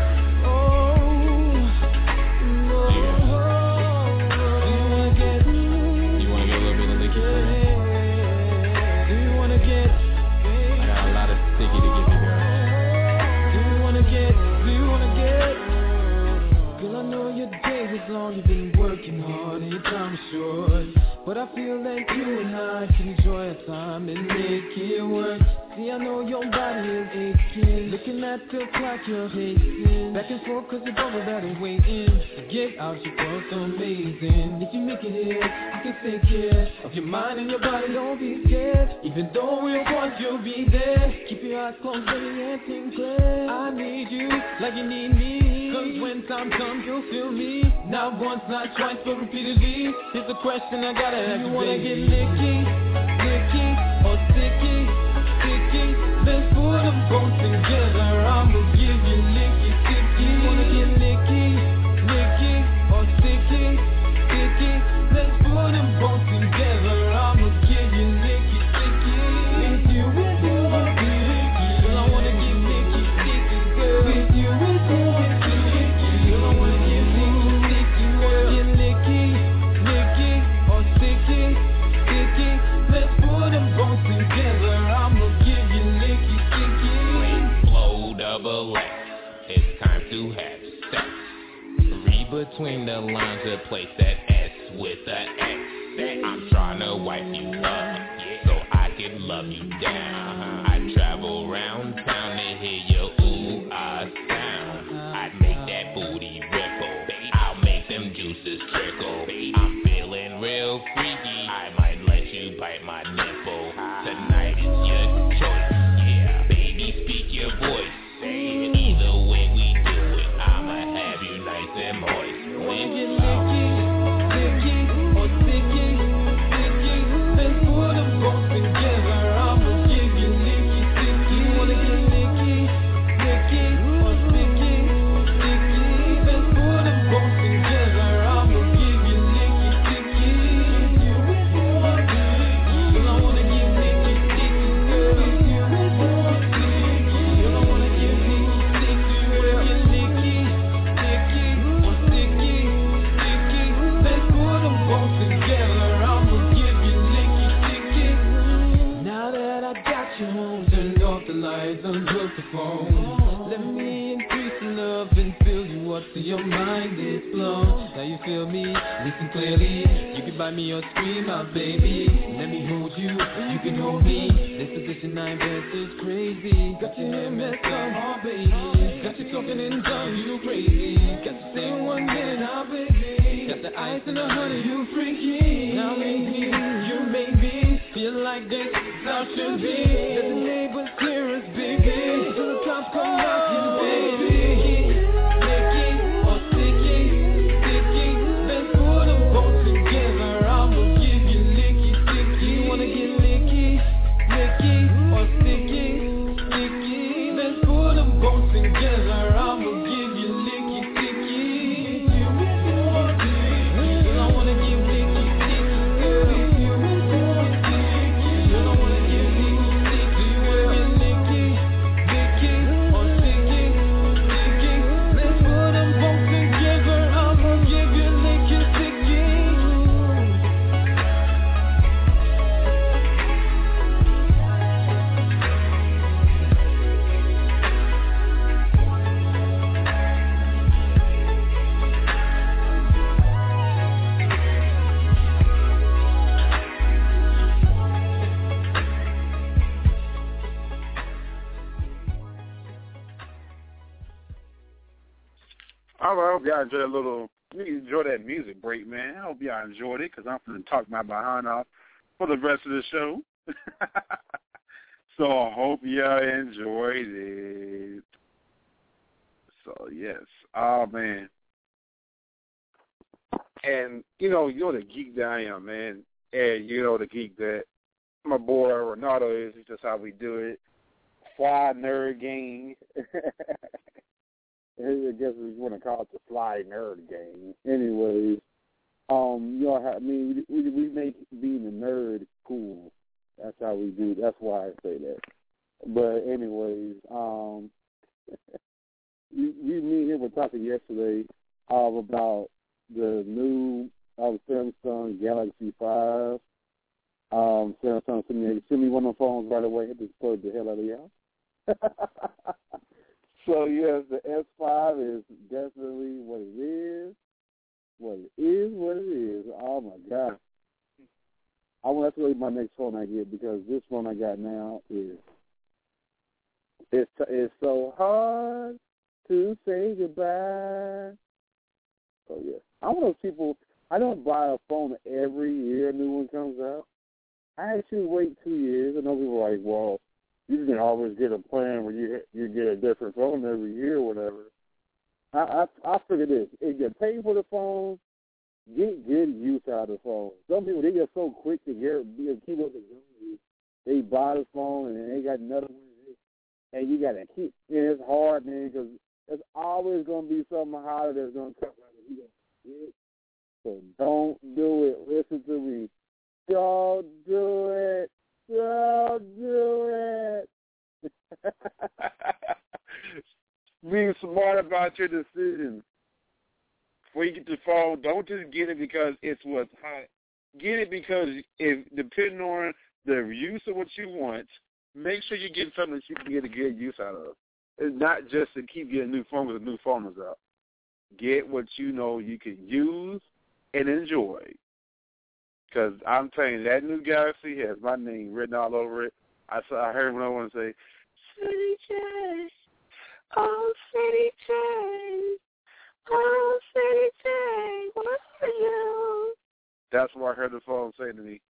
You've been working hard and your time is short, but I feel like you and I can enjoy our time and make it work. See, I know your body is aching, looking at the clock you're pacing back and forth cause your bubble that is waiting to get out. Your work's amazing. If you make it here, I can take care of your mind and your body. Don't be scared, even though we want you'll be there. Keep your eyes closed, baby, and think clear. I need you like you need me, cause when time comes you'll feel me. Not once, not twice, but repeatedly. Here's the question I gotta ask you. You wanna get licky, licky, or sticky, sticky? Let's put them both together. I'ma give you licky, sticky. You wanna get licky, licky, or sticky, sticky? Let's put them both together. I'ma give you licky, sticky. With you, I'll be licky. Girl, I wanna get licky, sticky, girl. With you, licky, licky. Girl, I wanna get licky, sticky, girl. Get licky, licky, or sticky, sticky? Let's put them both together. I'ma give you licky, sticky. Flow double X. It's time to have sex. Read between the lines, replace that S with an X. I'm trying to wipe you up, so I can love you down. I travel round town to hear your ooh ah sound. I make that booty ripple, I'll make them juices trickle. I'm feeling real freaky, I might let you bite my nipple. Tonight is your choice, yeah. Baby, speak your voice. Either way we do it, I'ma have you nice and moist. Get licky, licky, or sticky, sticky? Let's put them both together. I'ma give you licky, sticky. You wanna get licky, licky, or sticky, sticky? Let's put them both together. I'ma give you licky, sticky. Girl, I wanna give licky, sticky, girl. Girl, I wanna give licky, sticky. You wanna get licky, licky, or sticky, sticky? Let's put them both together. I'ma give you licky, sticky. Now that I got you home, turned off the lights, unhook the phone. Let me increase the love and fill you up till your mind is blown. Now you feel me, listen clearly. You can bite me or scream out, baby. Let me hold you, you can hold me. This position I invest is crazy. Got your hair messed up, oh baby. Got you talking in tongues, you crazy. Got you saying 1 minute, now baby. Got the ice and the honey, you freaky. Now lately, you made me feel like this now should be. Let the neighbors hear us, baby. Till the cops come knocking, baby. Licky, or sticky, sticky? Let's put them both together. I'ma give you licky, sticky. You wanna get licky, licky, or sticky, sticky? Let's put them both together. I'ma give you licky, sticky. Girl, I wanna give licky, sticky, girl. Girl, I wanna give licky, sticky. You wanna get licky, licky, or sticky, sticky? Let's put them both together. I'ma give you licky, sticky. All right, I hope y'all enjoyed that music break, man. I hope y'all enjoyed it because I'm going to talk my behind off for the rest of the show. So I hope y'all enjoyed it. So, yes. Oh, man. And, you're the geek that I am, man. And the geek that my boy Ronaldo is. It's just how we do it. Fly Nerd Gang. I guess we want to call it the Fly Nerd Gang. Anyways, we make being a nerd cool. That's how we do. That's why I say that. But anyways, me and him were talking yesterday about the new Samsung Galaxy 5. Samsung sent me one of the phones right away. It just put the hell out of y'all. So, yes, the S5 is definitely what it is. What it is. Oh, my God. I want to tell you my next phone I get, because this phone I got now is it's so hard to say goodbye. So, yeah. I'm one of those people, I don't buy a phone every year a new one comes out. I actually wait 2 years. I know people are like, well, you can always get a plan where you get a different phone every year or whatever. I figure this. If you pay for the phone, get good use out of the phone. Some people, they get so quick to keep up the game. They buy the phone and they got another one. And you got to keep, and it's hard, man, because there's always going to be something harder that's going to come out of you. So don't do it. Listen to me. Don't do it. Don't do it. Be smart about your decisions. Before you get the phone, don't just get it because it's what's hot. Get it because depending on the use of what you want, make sure you get something that you can get a good use out of. It's not just to keep getting new phone because the new phone is out. Get what you know you can use and enjoy. Because I'm telling you, that new Galaxy has my name written all over it. I heard when I want to say, City J, oh, City J, oh, City J, what are you? That's what I heard the phone say to me.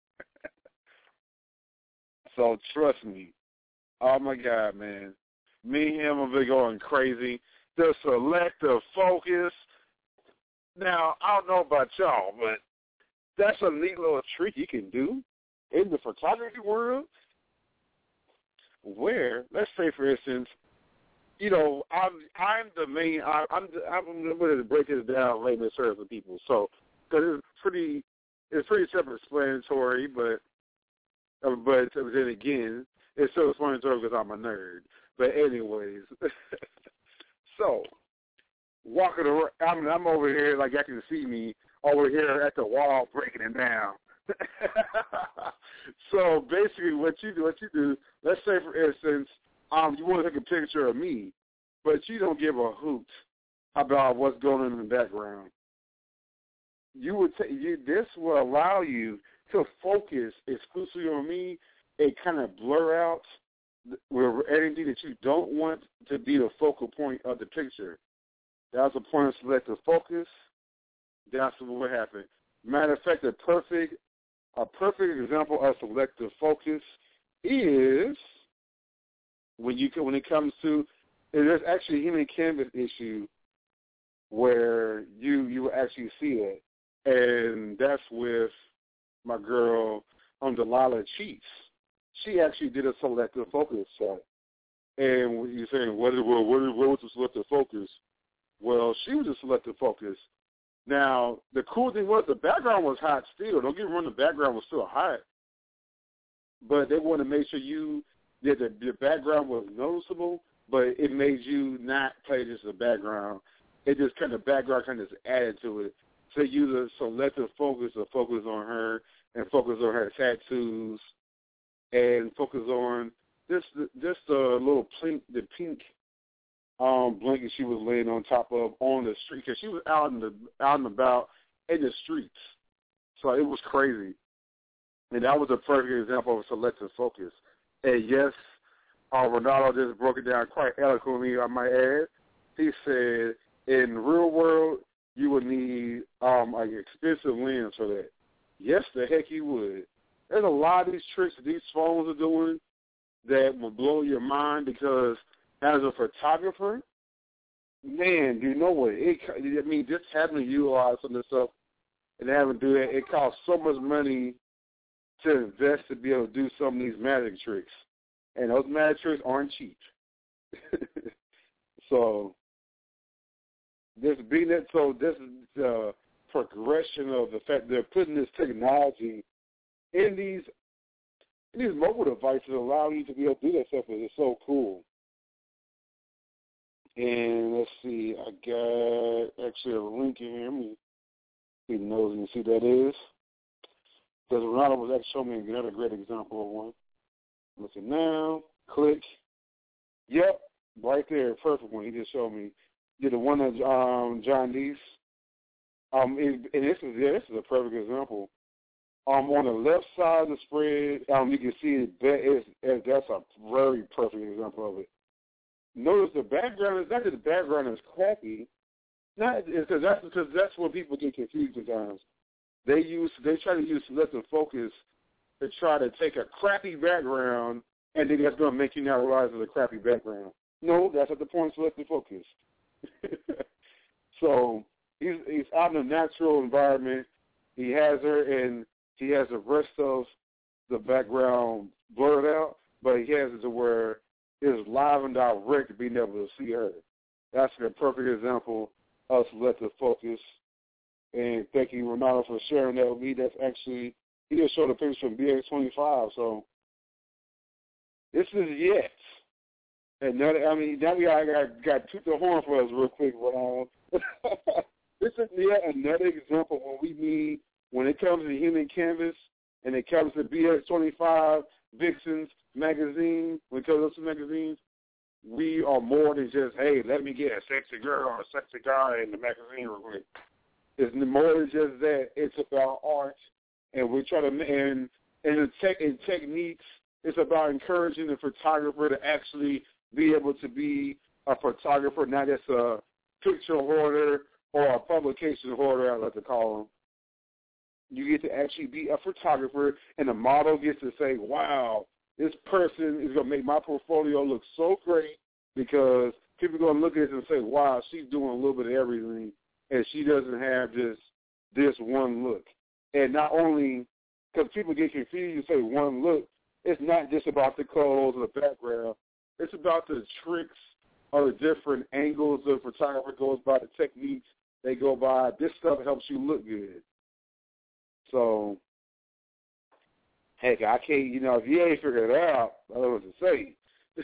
So trust me. Oh, my God, man. Me and him have been going crazy. The selective focus. Now, I don't know about y'all, but that's a neat little trick you can do in the photography world where, let's say, for instance, I'm the main, I'm going to break this down later for people. So, because it's pretty self-explanatory, but then again, it's self-explanatory because I'm a nerd. But anyways, so, walking around, I'm over here, like I can see me, over here at the wall breaking it down. So basically what you do, let's say for instance, you want to take a picture of me, but you don't give a hoot about what's going on in the background. This will allow you to focus exclusively on me and kind of blur out anything that you don't want to be the focal point of the picture. That's the point of selective focus. That's what happened. Matter of fact, a perfect example of selective focus is when it comes to, there's actually a human canvas issue where you will actually see it, and that's with my girl Delilah Cheats. She actually did a selective focus shot, and you're saying what was the selective focus? Well, she was a selective focus. Now, the cool thing was the background was hot still. Don't get me wrong, the background was still hot. But they wanted to make sure that the background was noticeable, but it made you not play just the background. It just kind of background kind of just added to it. So you use a selective focus to focus on her and focus on her tattoos and focus on just a little pink blanket she was laying on top of on the street because she was out and about in the streets. So it was crazy. And that was a perfect example of selective focus. And yes, Ronaldo just broke it down quite eloquently, I might add. He said, in the real world, you would need an expensive lens for that. Yes, the heck you would. There's a lot of these tricks that these phones are doing that will blow your mind because as a photographer, man, you know what? Just having to utilize some of this stuff and having to do that. It costs so much money to invest to be able to do some of these magic tricks. And those magic tricks aren't cheap. So this is the progression of the fact they're putting this technology in these mobile devices, allowing you to be able to do that stuff. Is so cool. And let's see, I got actually a link in here. Let me see, knows and see who that is. Because Ronaldo was actually showing me another great example of one. Looking now, click. Yep, right there, perfect one. He just showed me. Did the one of John Deese. And this is a perfect example. On the left side of the spread, you can see that's a very perfect example of it. Notice the background is not that the background is crappy. Because that's where people get confused sometimes. They try to use selective focus to try to take a crappy background and then that's going to make you not realize it's a crappy background. No, that's at the point of selective focus. So he's out in a natural environment. He has her, and he has the rest of the background blurred out, but he has it to where it's live and direct being able to see her. That's a perfect example of selective focus. And thank you, Ronaldo, for sharing that with me. That's actually, he just showed a picture from BX25, so this is yet. And now we got toot the horn for us real quick, Ronaldo. This is yet another example of what we mean when it comes to Human Canvas and it comes to BX25, Vixens, magazine, when it comes to magazines, we are more than just, hey, let me get a sexy girl or a sexy guy in the magazine real quick. It's more than just that. It's about art, and we try to, and in techniques, it's about encouraging the photographer to actually be able to be a photographer, not just a picture hoarder or a publication hoarder, I like to call them. You get to actually be a photographer, and the model gets to say, wow, this person is going to make my portfolio look so great because people are going to look at it and say, wow, she's doing a little bit of everything, and she doesn't have just this one look. And not only, because people get confused, you say one look, it's not just about the clothes or the background. It's about the tricks or the different angles the photographer goes by, the techniques they go by. This stuff helps you look good. So, heck, I can't, if you ain't figured it out, I don't know what to say.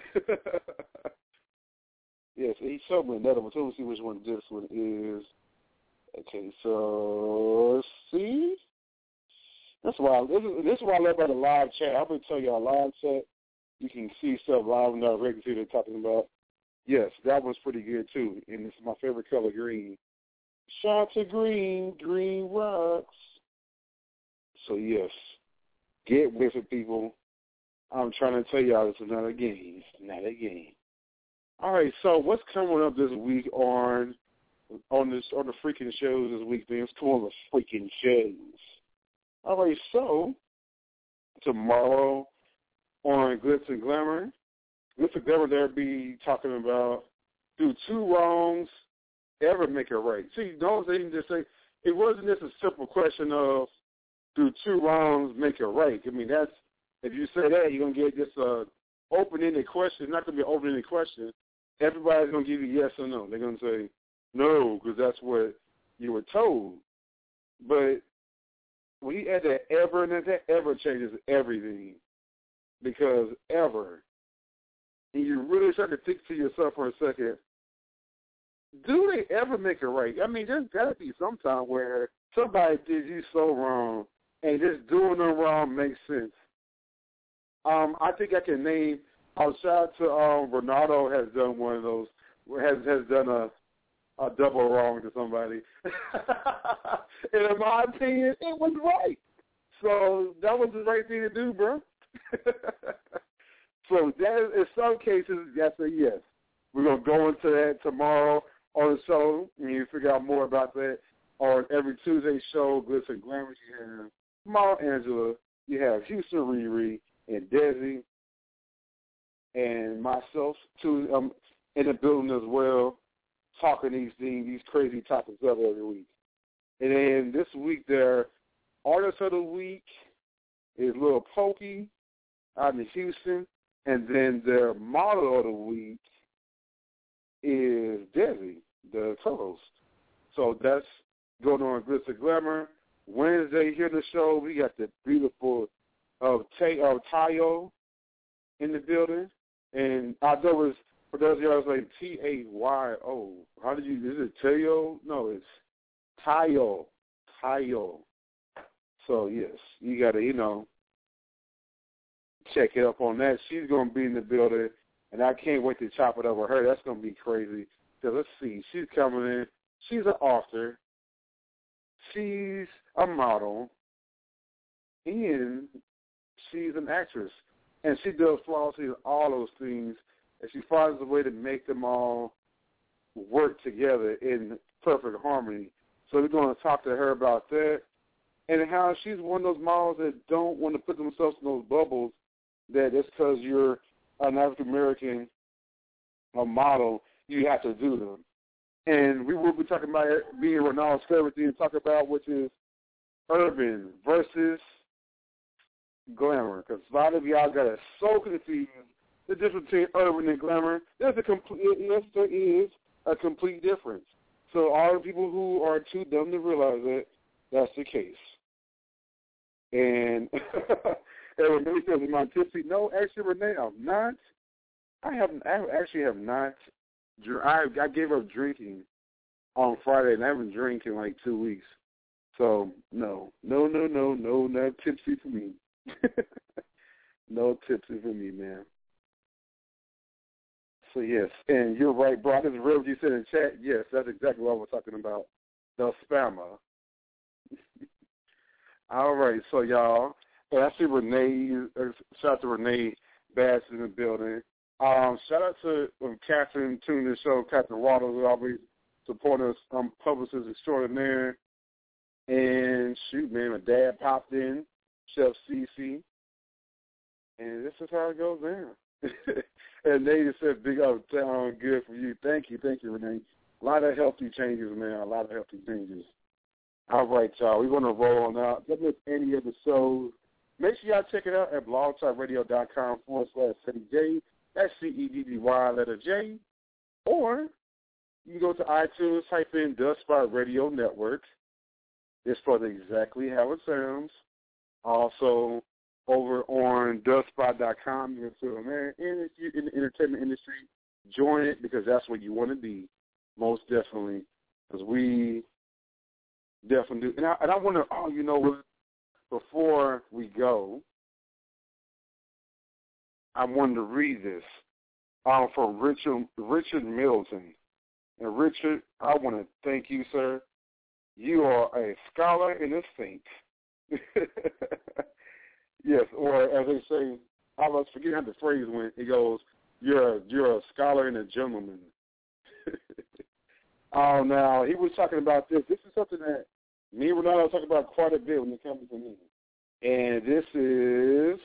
Yes, he showed me another one, too. Let's see which one this one is. Okay, so let's see. This is why I love about the live chat. I'm going to tell you our live chat. You can see stuff live and direct and see what they're talking about. Yes, that one's pretty good, too. And this is my favorite color, green. Shout out to green. Green rocks. So, yes, get with it, people. I'm trying to tell y'all it's another game. It's not a game. All right, so what's coming up this week on the freaking shows this week, man? It's called the freaking shows. All right, so tomorrow on Glitz and Glamour, they'll be talking about, do two wrongs ever make it right? See, those they didn't just say, it wasn't just a simple question of, do two wrongs make it right? I mean, that's, if you say that, you're going to get this open-ended question. It's not going to be an open-ended question. Everybody's going to give you yes or no. They're going to say no because that's what you were told. But when you add that ever, and that ever changes everything. Because ever, and you really start to think to yourself for a second, do they ever make it right? I mean, there's got to be some time where somebody did you so wrong, and just doing them wrong makes sense. I think I can name, shout out to Ronaldo has done one of those, has done a double wrong to somebody. And in my opinion, it was right. So that was the right thing to do, bro. So that, in some cases, that's a yes. We're going to go into that tomorrow on the show, and you figure out more about that. On every Tuesday show, Glitz and Glamour, you have Mara Angela, you have Houston Riri, and Desi, and myself, too, in the building as well, talking these crazy topics up every week. And then this week, their Artist of the Week is Lil Pokey out in Houston. And then their Model of the Week is Desi, the co-host. So that's going on Glitz and Glamour. Wednesday here in the show, we got the beautiful Tayo in the building. And I know it's, for those of y'all, it's like Tayo. How did you, is it Tayo? No, it's Tayo. So, yes, you got to, check it up on that. She's going to be in the building, and I can't wait to chop it up with her. That's going to be crazy. So let's see. She's coming in. She's an author. She's a model. And she's an actress. And she does flawlessly all those things, and she finds a way to make them all work together in perfect harmony. So we're going to talk to her about that and how she's one of those models that don't want to put themselves in those bubbles that just because you're an African-American model, you have to do them. And we will be talking about being Ronaldo's favorite thing to talk about, which is urban versus glamour. Because a lot of y'all got it so confused, the difference between urban and glamour. There is a complete difference. So all the people who are too dumb to realize that, that's the case. And Renee says, am I tipsy? No, actually, Renee, I'm not. I actually have not. I gave up drinking on Friday, and I haven't drank in like 2 weeks. So, no, not tipsy for me. No tipsy for me, man. So, yes, and you're right, bro. This is real what you said in chat. Yes, that's exactly what I was talking about, the spammer. All right, so, y'all. And I see Renee, shout out to Renee Bass in the building. Shout out to Catherine tuning the show, Catherine Waddle, who always support us, publicist extraordinaire. And shoot, man, my dad popped in, Chef Cece. And this is how it goes down. And they just said, big up, sound good for you. Thank you, Renee. A lot of healthy changes, man, a lot of healthy changes. All right, y'all, we're going to roll on out. Don't miss any of the shows. Make sure y'all check it out at blogtalkradio.com/CeddyJ. That's CEDDY letter J. Or you can go to iTunes, type in Dust Spot Radio Network. It's for exactly how it sounds. Also, over on dustspot.com, you can feel there. And if you're in the entertainment industry, join it because that's what you want to be, most definitely. Because we definitely do. And I want to, before we go, I wanted to read this from Richard Middleton. And Richard, I want to thank you, sir. You are a scholar and a saint. Yes, or as they say, I was forgetting how the phrase went. It goes, "You're a scholar and a gentleman." Now he was talking about this. This is something that me and Ronaldo talk about quite a bit when it comes to me. And this is,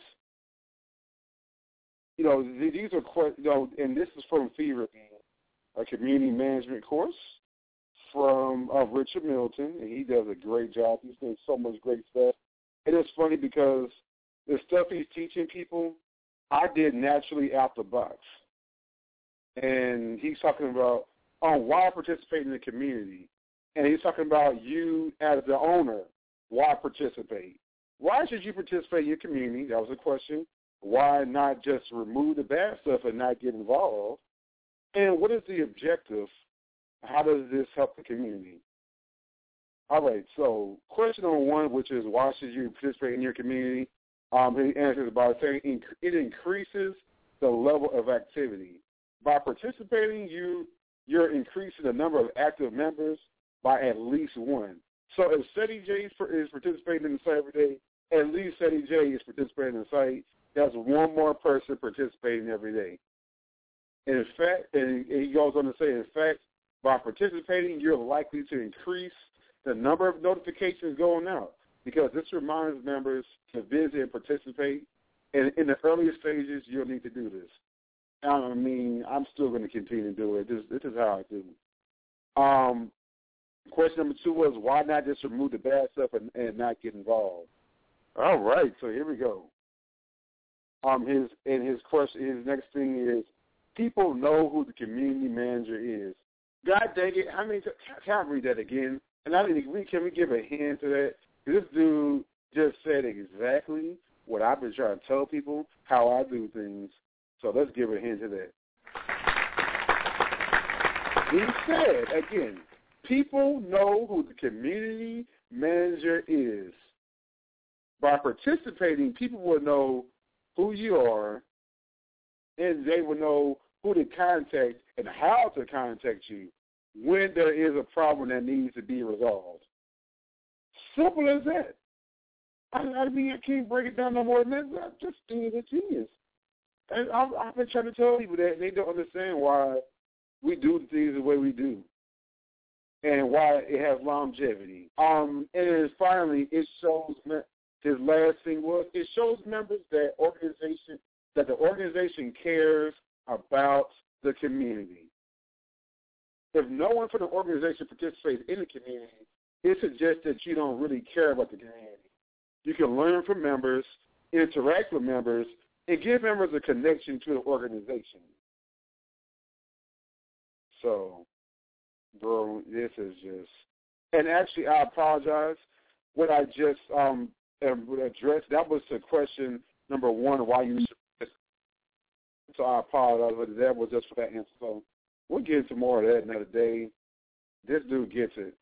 these are quite, and this is from Fever, a community management course from Richard Middleton, and he does a great job. He's doing so much great stuff. And it's funny because the stuff he's teaching people, I did naturally out the box. And he's talking about why participate in the community. And he's talking about you as the owner, why participate? Why should you participate in your community? That was a question. Why not just remove the bad stuff and not get involved? And what is the objective? How does this help the community? All right, so question number one, which is why should you participate in your community? He answers by saying it increases the level of activity. By participating, you're increasing the number of active members by at least one. So if Ceddy J is participating in the site every day, at least Ceddy J is participating in the site. That's one more person participating every day. And in fact, and he goes on to say, in fact, by participating, you're likely to increase the number of notifications going out because this reminds members to visit and participate. And in the earlier stages, you'll need to do this. I mean, I'm still going to continue to do it. This is how I do. Question number 2 was, why not just remove the bad stuff and not get involved? All right, so here we go. His next thing is, people know who the community manager is. God dang it, can I read that again? And can we give a hint to that? This dude just said exactly what I've been trying to tell people, how I do things. So let's give a hint to that. He said, again, people know who the community manager is. By participating, people will know who you are, and they will know who to contact and how to contact you when there is a problem that needs to be resolved. Simple as that. I mean, I can't break it down no more than that. I'm just doing a genius. And I've been trying to tell people that, and they don't understand why we do things the way we do and why it has longevity. And then finally, it shows, his last thing was, it shows members that the organization cares about the community. If no one from the organization participates in the community, it suggests that you don't really care about the community. You can learn from members, interact with members, and give members a connection to the organization. So, bro, this is just... And actually, I apologize. What I just addressed, that was the question number 1, why you should... So I apologize, but that was just for that answer. So we'll get into more of that another day. This dude gets it.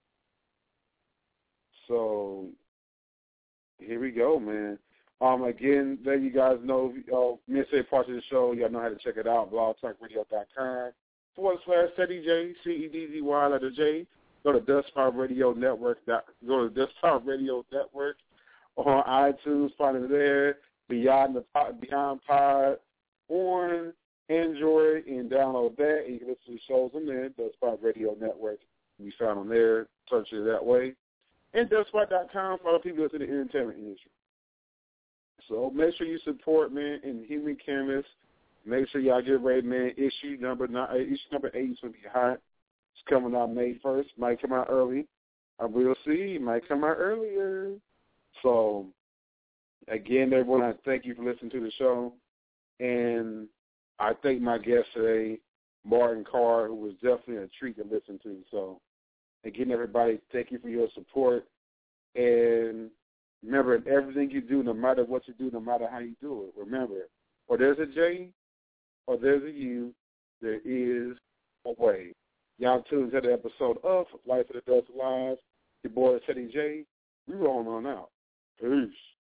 So here we go, man. Again, let you guys know, midday part of the show, y'all know how to check it out, blogtalkradio.com/Ceddy J, C-E-D-D-Y, letter J. Go to Dust Power Radio Network. Go to Dust Power Radio Network on iTunes, find it there. Beyond Pod on Android, and download that. And you can listen to the shows on there. Dust Power Radio Network. We found them there. Search it that way. And DustPod.com for all people that's in the entertainment industry. So make sure you support, man, Inhuman Chemist. Make sure y'all get ready, man. Issue number 8 is going to be hot. It's coming out May 1st. Might come out early. I will see. Might come out earlier. So, again, everyone, I thank you for listening to the show. And I thank my guest today, Martin Carr, who was definitely a treat to listen to. So, again, everybody, thank you for your support. And remember, in everything you do, no matter what you do, no matter how you do it, remember, or there's a J, or there's a U, there is a way. Y'all tuned to the episode of Life of the Dust Live. Your boy, Ceddy J. We rolling on out. Peace.